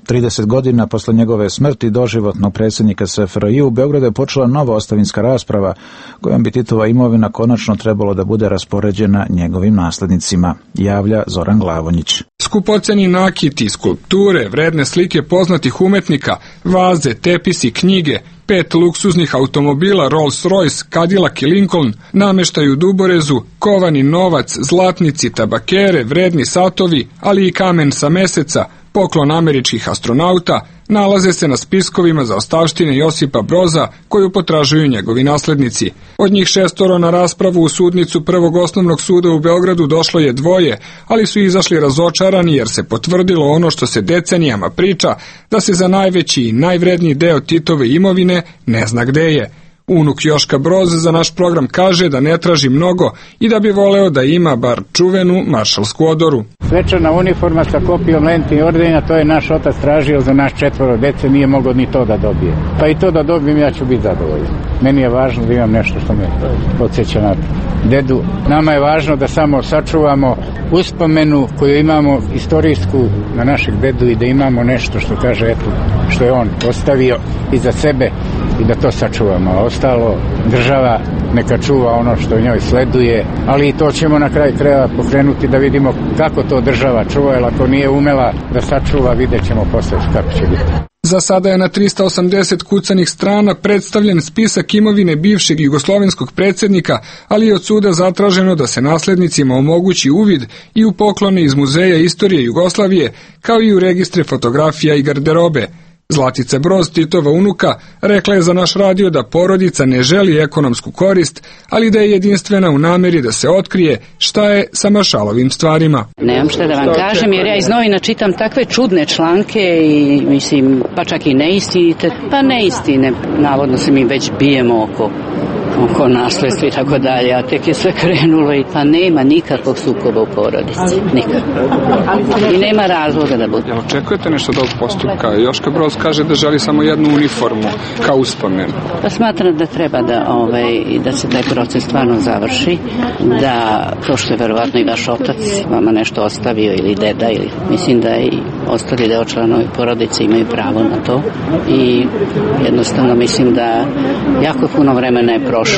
trideset godina posle njegove smrti doživotnog predsjednika S F R J u Beogradu je počela nova ostavinska rasprava kojom bi Titova imovina konačno trebalo da bude raspoređena njegovim naslednicima, javlja Zoran Glavonjić. Skupoceni nakiti, skulpture, vredne slike poznatih umetnika, vaze, tepisi, knjige, pet luksuznih automobila Rolls-Royce, Cadillac i Lincoln, nameštaj u Duborezu, kovani novac, zlatnici, tabakere, vredni satovi, ali i kamen sa Meseca, poklon američkih astronauta, nalaze se na spiskovima za ostavštine Josipa Broza koju potražuju njegovi naslednici. Od njih šestoro na raspravu u sudnicu Prvog osnovnog suda u Beogradu došlo je dvoje, ali su izašli razočarani jer se potvrdilo ono što se decenijama priča, da se za najveći i najvredniji deo Titove imovine ne zna gde je. Unuk Joška Broz za naš program kaže da ne traži mnogo i da bi voleo da ima bar čuvenu maršalsku odoru. Svečana uniforma sa kopijom lenti i ordena, to je naš otac tražio za naš četvoro dece, nije mogao ni to da dobije. Pa i to da dobijem, ja ću biti zadovoljan. Meni je važno da imam nešto što me podsjeća na dedu. Nama je važno da samo sačuvamo uspomenu koju imamo istorijsku na našeg dedu i da imamo nešto što kaže, eto, što je on ostavio iza sebe i da to sačuvamo. A ostalo, država neka čuva ono što njoj sleduje, ali i to ćemo na kraj kraja pokrenuti da vidimo kako to država čuva, jer ako nije umela da sačuva, vidjet ćemo posle kako će biti. Za sada je na trista osamdeset kucanih strana predstavljen spisak imovine bivšeg jugoslovenskog predsjednika, ali je od suda zatraženo da se naslednicima omogući uvid i u poklone iz Muzeja istorije Jugoslavije, kao i u registre fotografija i garderobe. Zlatica Broz, Titova unuka, rekla je za naš radio da porodica ne želi ekonomsku korist, ali da je jedinstvena u nameri da se otkrije šta je sa maršalovim stvarima. Nemam šta da vam kažem, jer ja iz novina čitam takve čudne članke i mislim, pa čak i neistinite, pa neistine. Navodno se mi već bijemo oko oko nasledstva i tako dalje, a tek je sve krenulo i pa nema nikakvog sukoba u porodici, nikakvog. I nema razloga da bude. Jel očekujete nešto od ovog postupka? Joška Broz kaže da želi samo jednu uniformu kao uspomen. Pa smatram da treba da, ovaj, da se taj proces stvarno završi, da to što je verovatno i vaš otac vama nešto ostavio ili deda, ili mislim da i ostali deo članovi porodice imaju pravo na to i jednostavno mislim da jako puno vremena je prošlo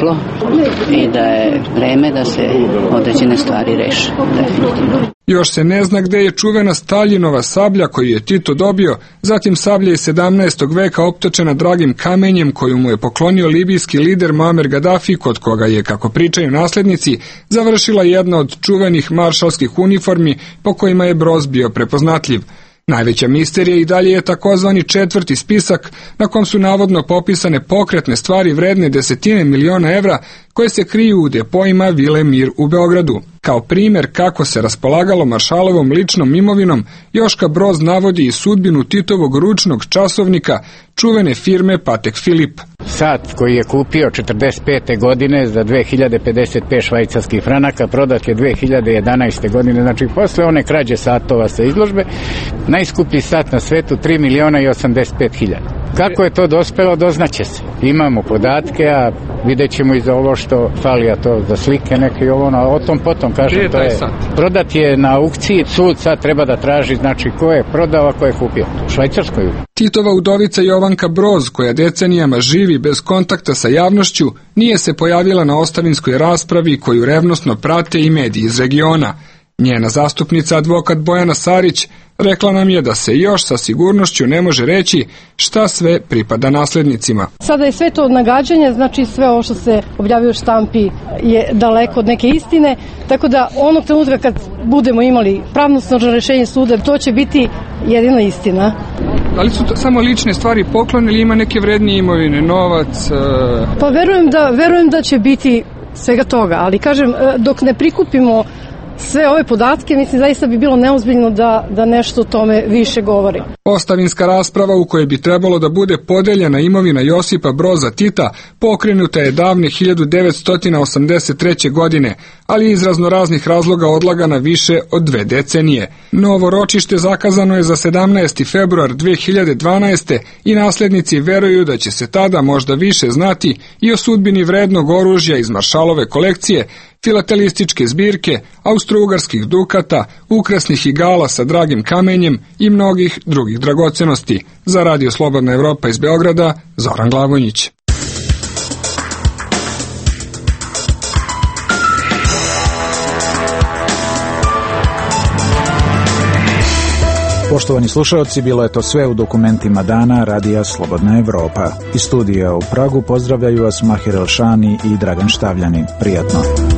i da je vreme da se određene stvari reše, definitivno. Još se ne zna gde je čuvena Staljinova sablja koju je Tito dobio, zatim sablja iz sedamnaestog veka optočena dragim kamenjem koju mu je poklonio libijski lider Muamer Gaddafi, kod koga je, kako pričaju naslednici, završila jedna od čuvenih maršalskih uniformi po kojima je Broz bio prepoznatljiv. Najveća misterija i dalje je takozvani četvrti spisak na kom su navodno popisane pokretne stvari vredne desetine miliona evra koje se kriju u depojima Vile Mir u Beogradu. Kao primjer kako se raspolagalo maršalovom ličnom imovinom, Joška Broz navodi i sudbinu Titovog ručnog časovnika čuvene firme Patek Filip. Sat koji je kupio četrdeset pete godine za dve hiljade pedeset pet švajcarskih franaka prodat je dve hiljade jedanaeste godine, znači posle one krađe satova sa izložbe, najskuplji sat na svetu tri miliona i osamdeset pet hiljada. Kako je to dospelo, doznaće se. Imamo podatke, a vidjet ćemo i za ovo što fali, a to za slike neke i ovo, a o tom potom kažem, to je, prodat je na aukciji, sud sad treba da traži, znači ko je prodao, a ko je kupio. U Švajcarskoj. Titova udovica Jovanka Broz, koja decenijama živi bez kontakta sa javnošću, nije se pojavila na ostavinskoj raspravi koju revnosno prate i mediji iz regiona. Njena zastupnica, advokat Bojana Sarić, rekla nam je da se još sa sigurnošću ne može reći šta sve pripada naslednicima. Sada je sve to nagađanje, znači sve ovo što se objavio u štampi je daleko od neke istine, tako da onog trenutka kad budemo imali pravnosnažno rešenje suda, to će biti jedina istina. Da li su to samo lične stvari poklon ili ima neke vrednije imovine, novac? E... Pa verujem da, verujem da će biti svega toga, ali kažem, dok ne prikupimo sve ove podatke, mislim, zaista bi bilo neozbiljno da, da nešto o tome više govori. Ostavinska rasprava u kojoj bi trebalo da bude podeljena imovina Josipa Broza Tita pokrenuta je davne hiljadu devetsto osamdeset treće. godine, ali iz raznoraznih razloga odlagana više od dve decenije. Novo ročište zakazano je za sedamnaesti februar dve hiljade dvanaeste. i naslednici veruju da će se tada možda više znati i o sudbini vrednog oružja iz maršalove kolekcije, filatelističke zbirke, austrougarskih dukata, ukrasnih igala sa dragim kamenjem i mnogih drugih dragocenosti. Za Radio Slobodna Evropa iz Beograda, Zoran Glavonjić. Poštovani slušalci, bilo je to sve u dokumentima dana Radija Slobodna Evropa. Iz studija u Pragu pozdravljaju vas Mahir Elšani i Dragan Štavljani. Prijatno.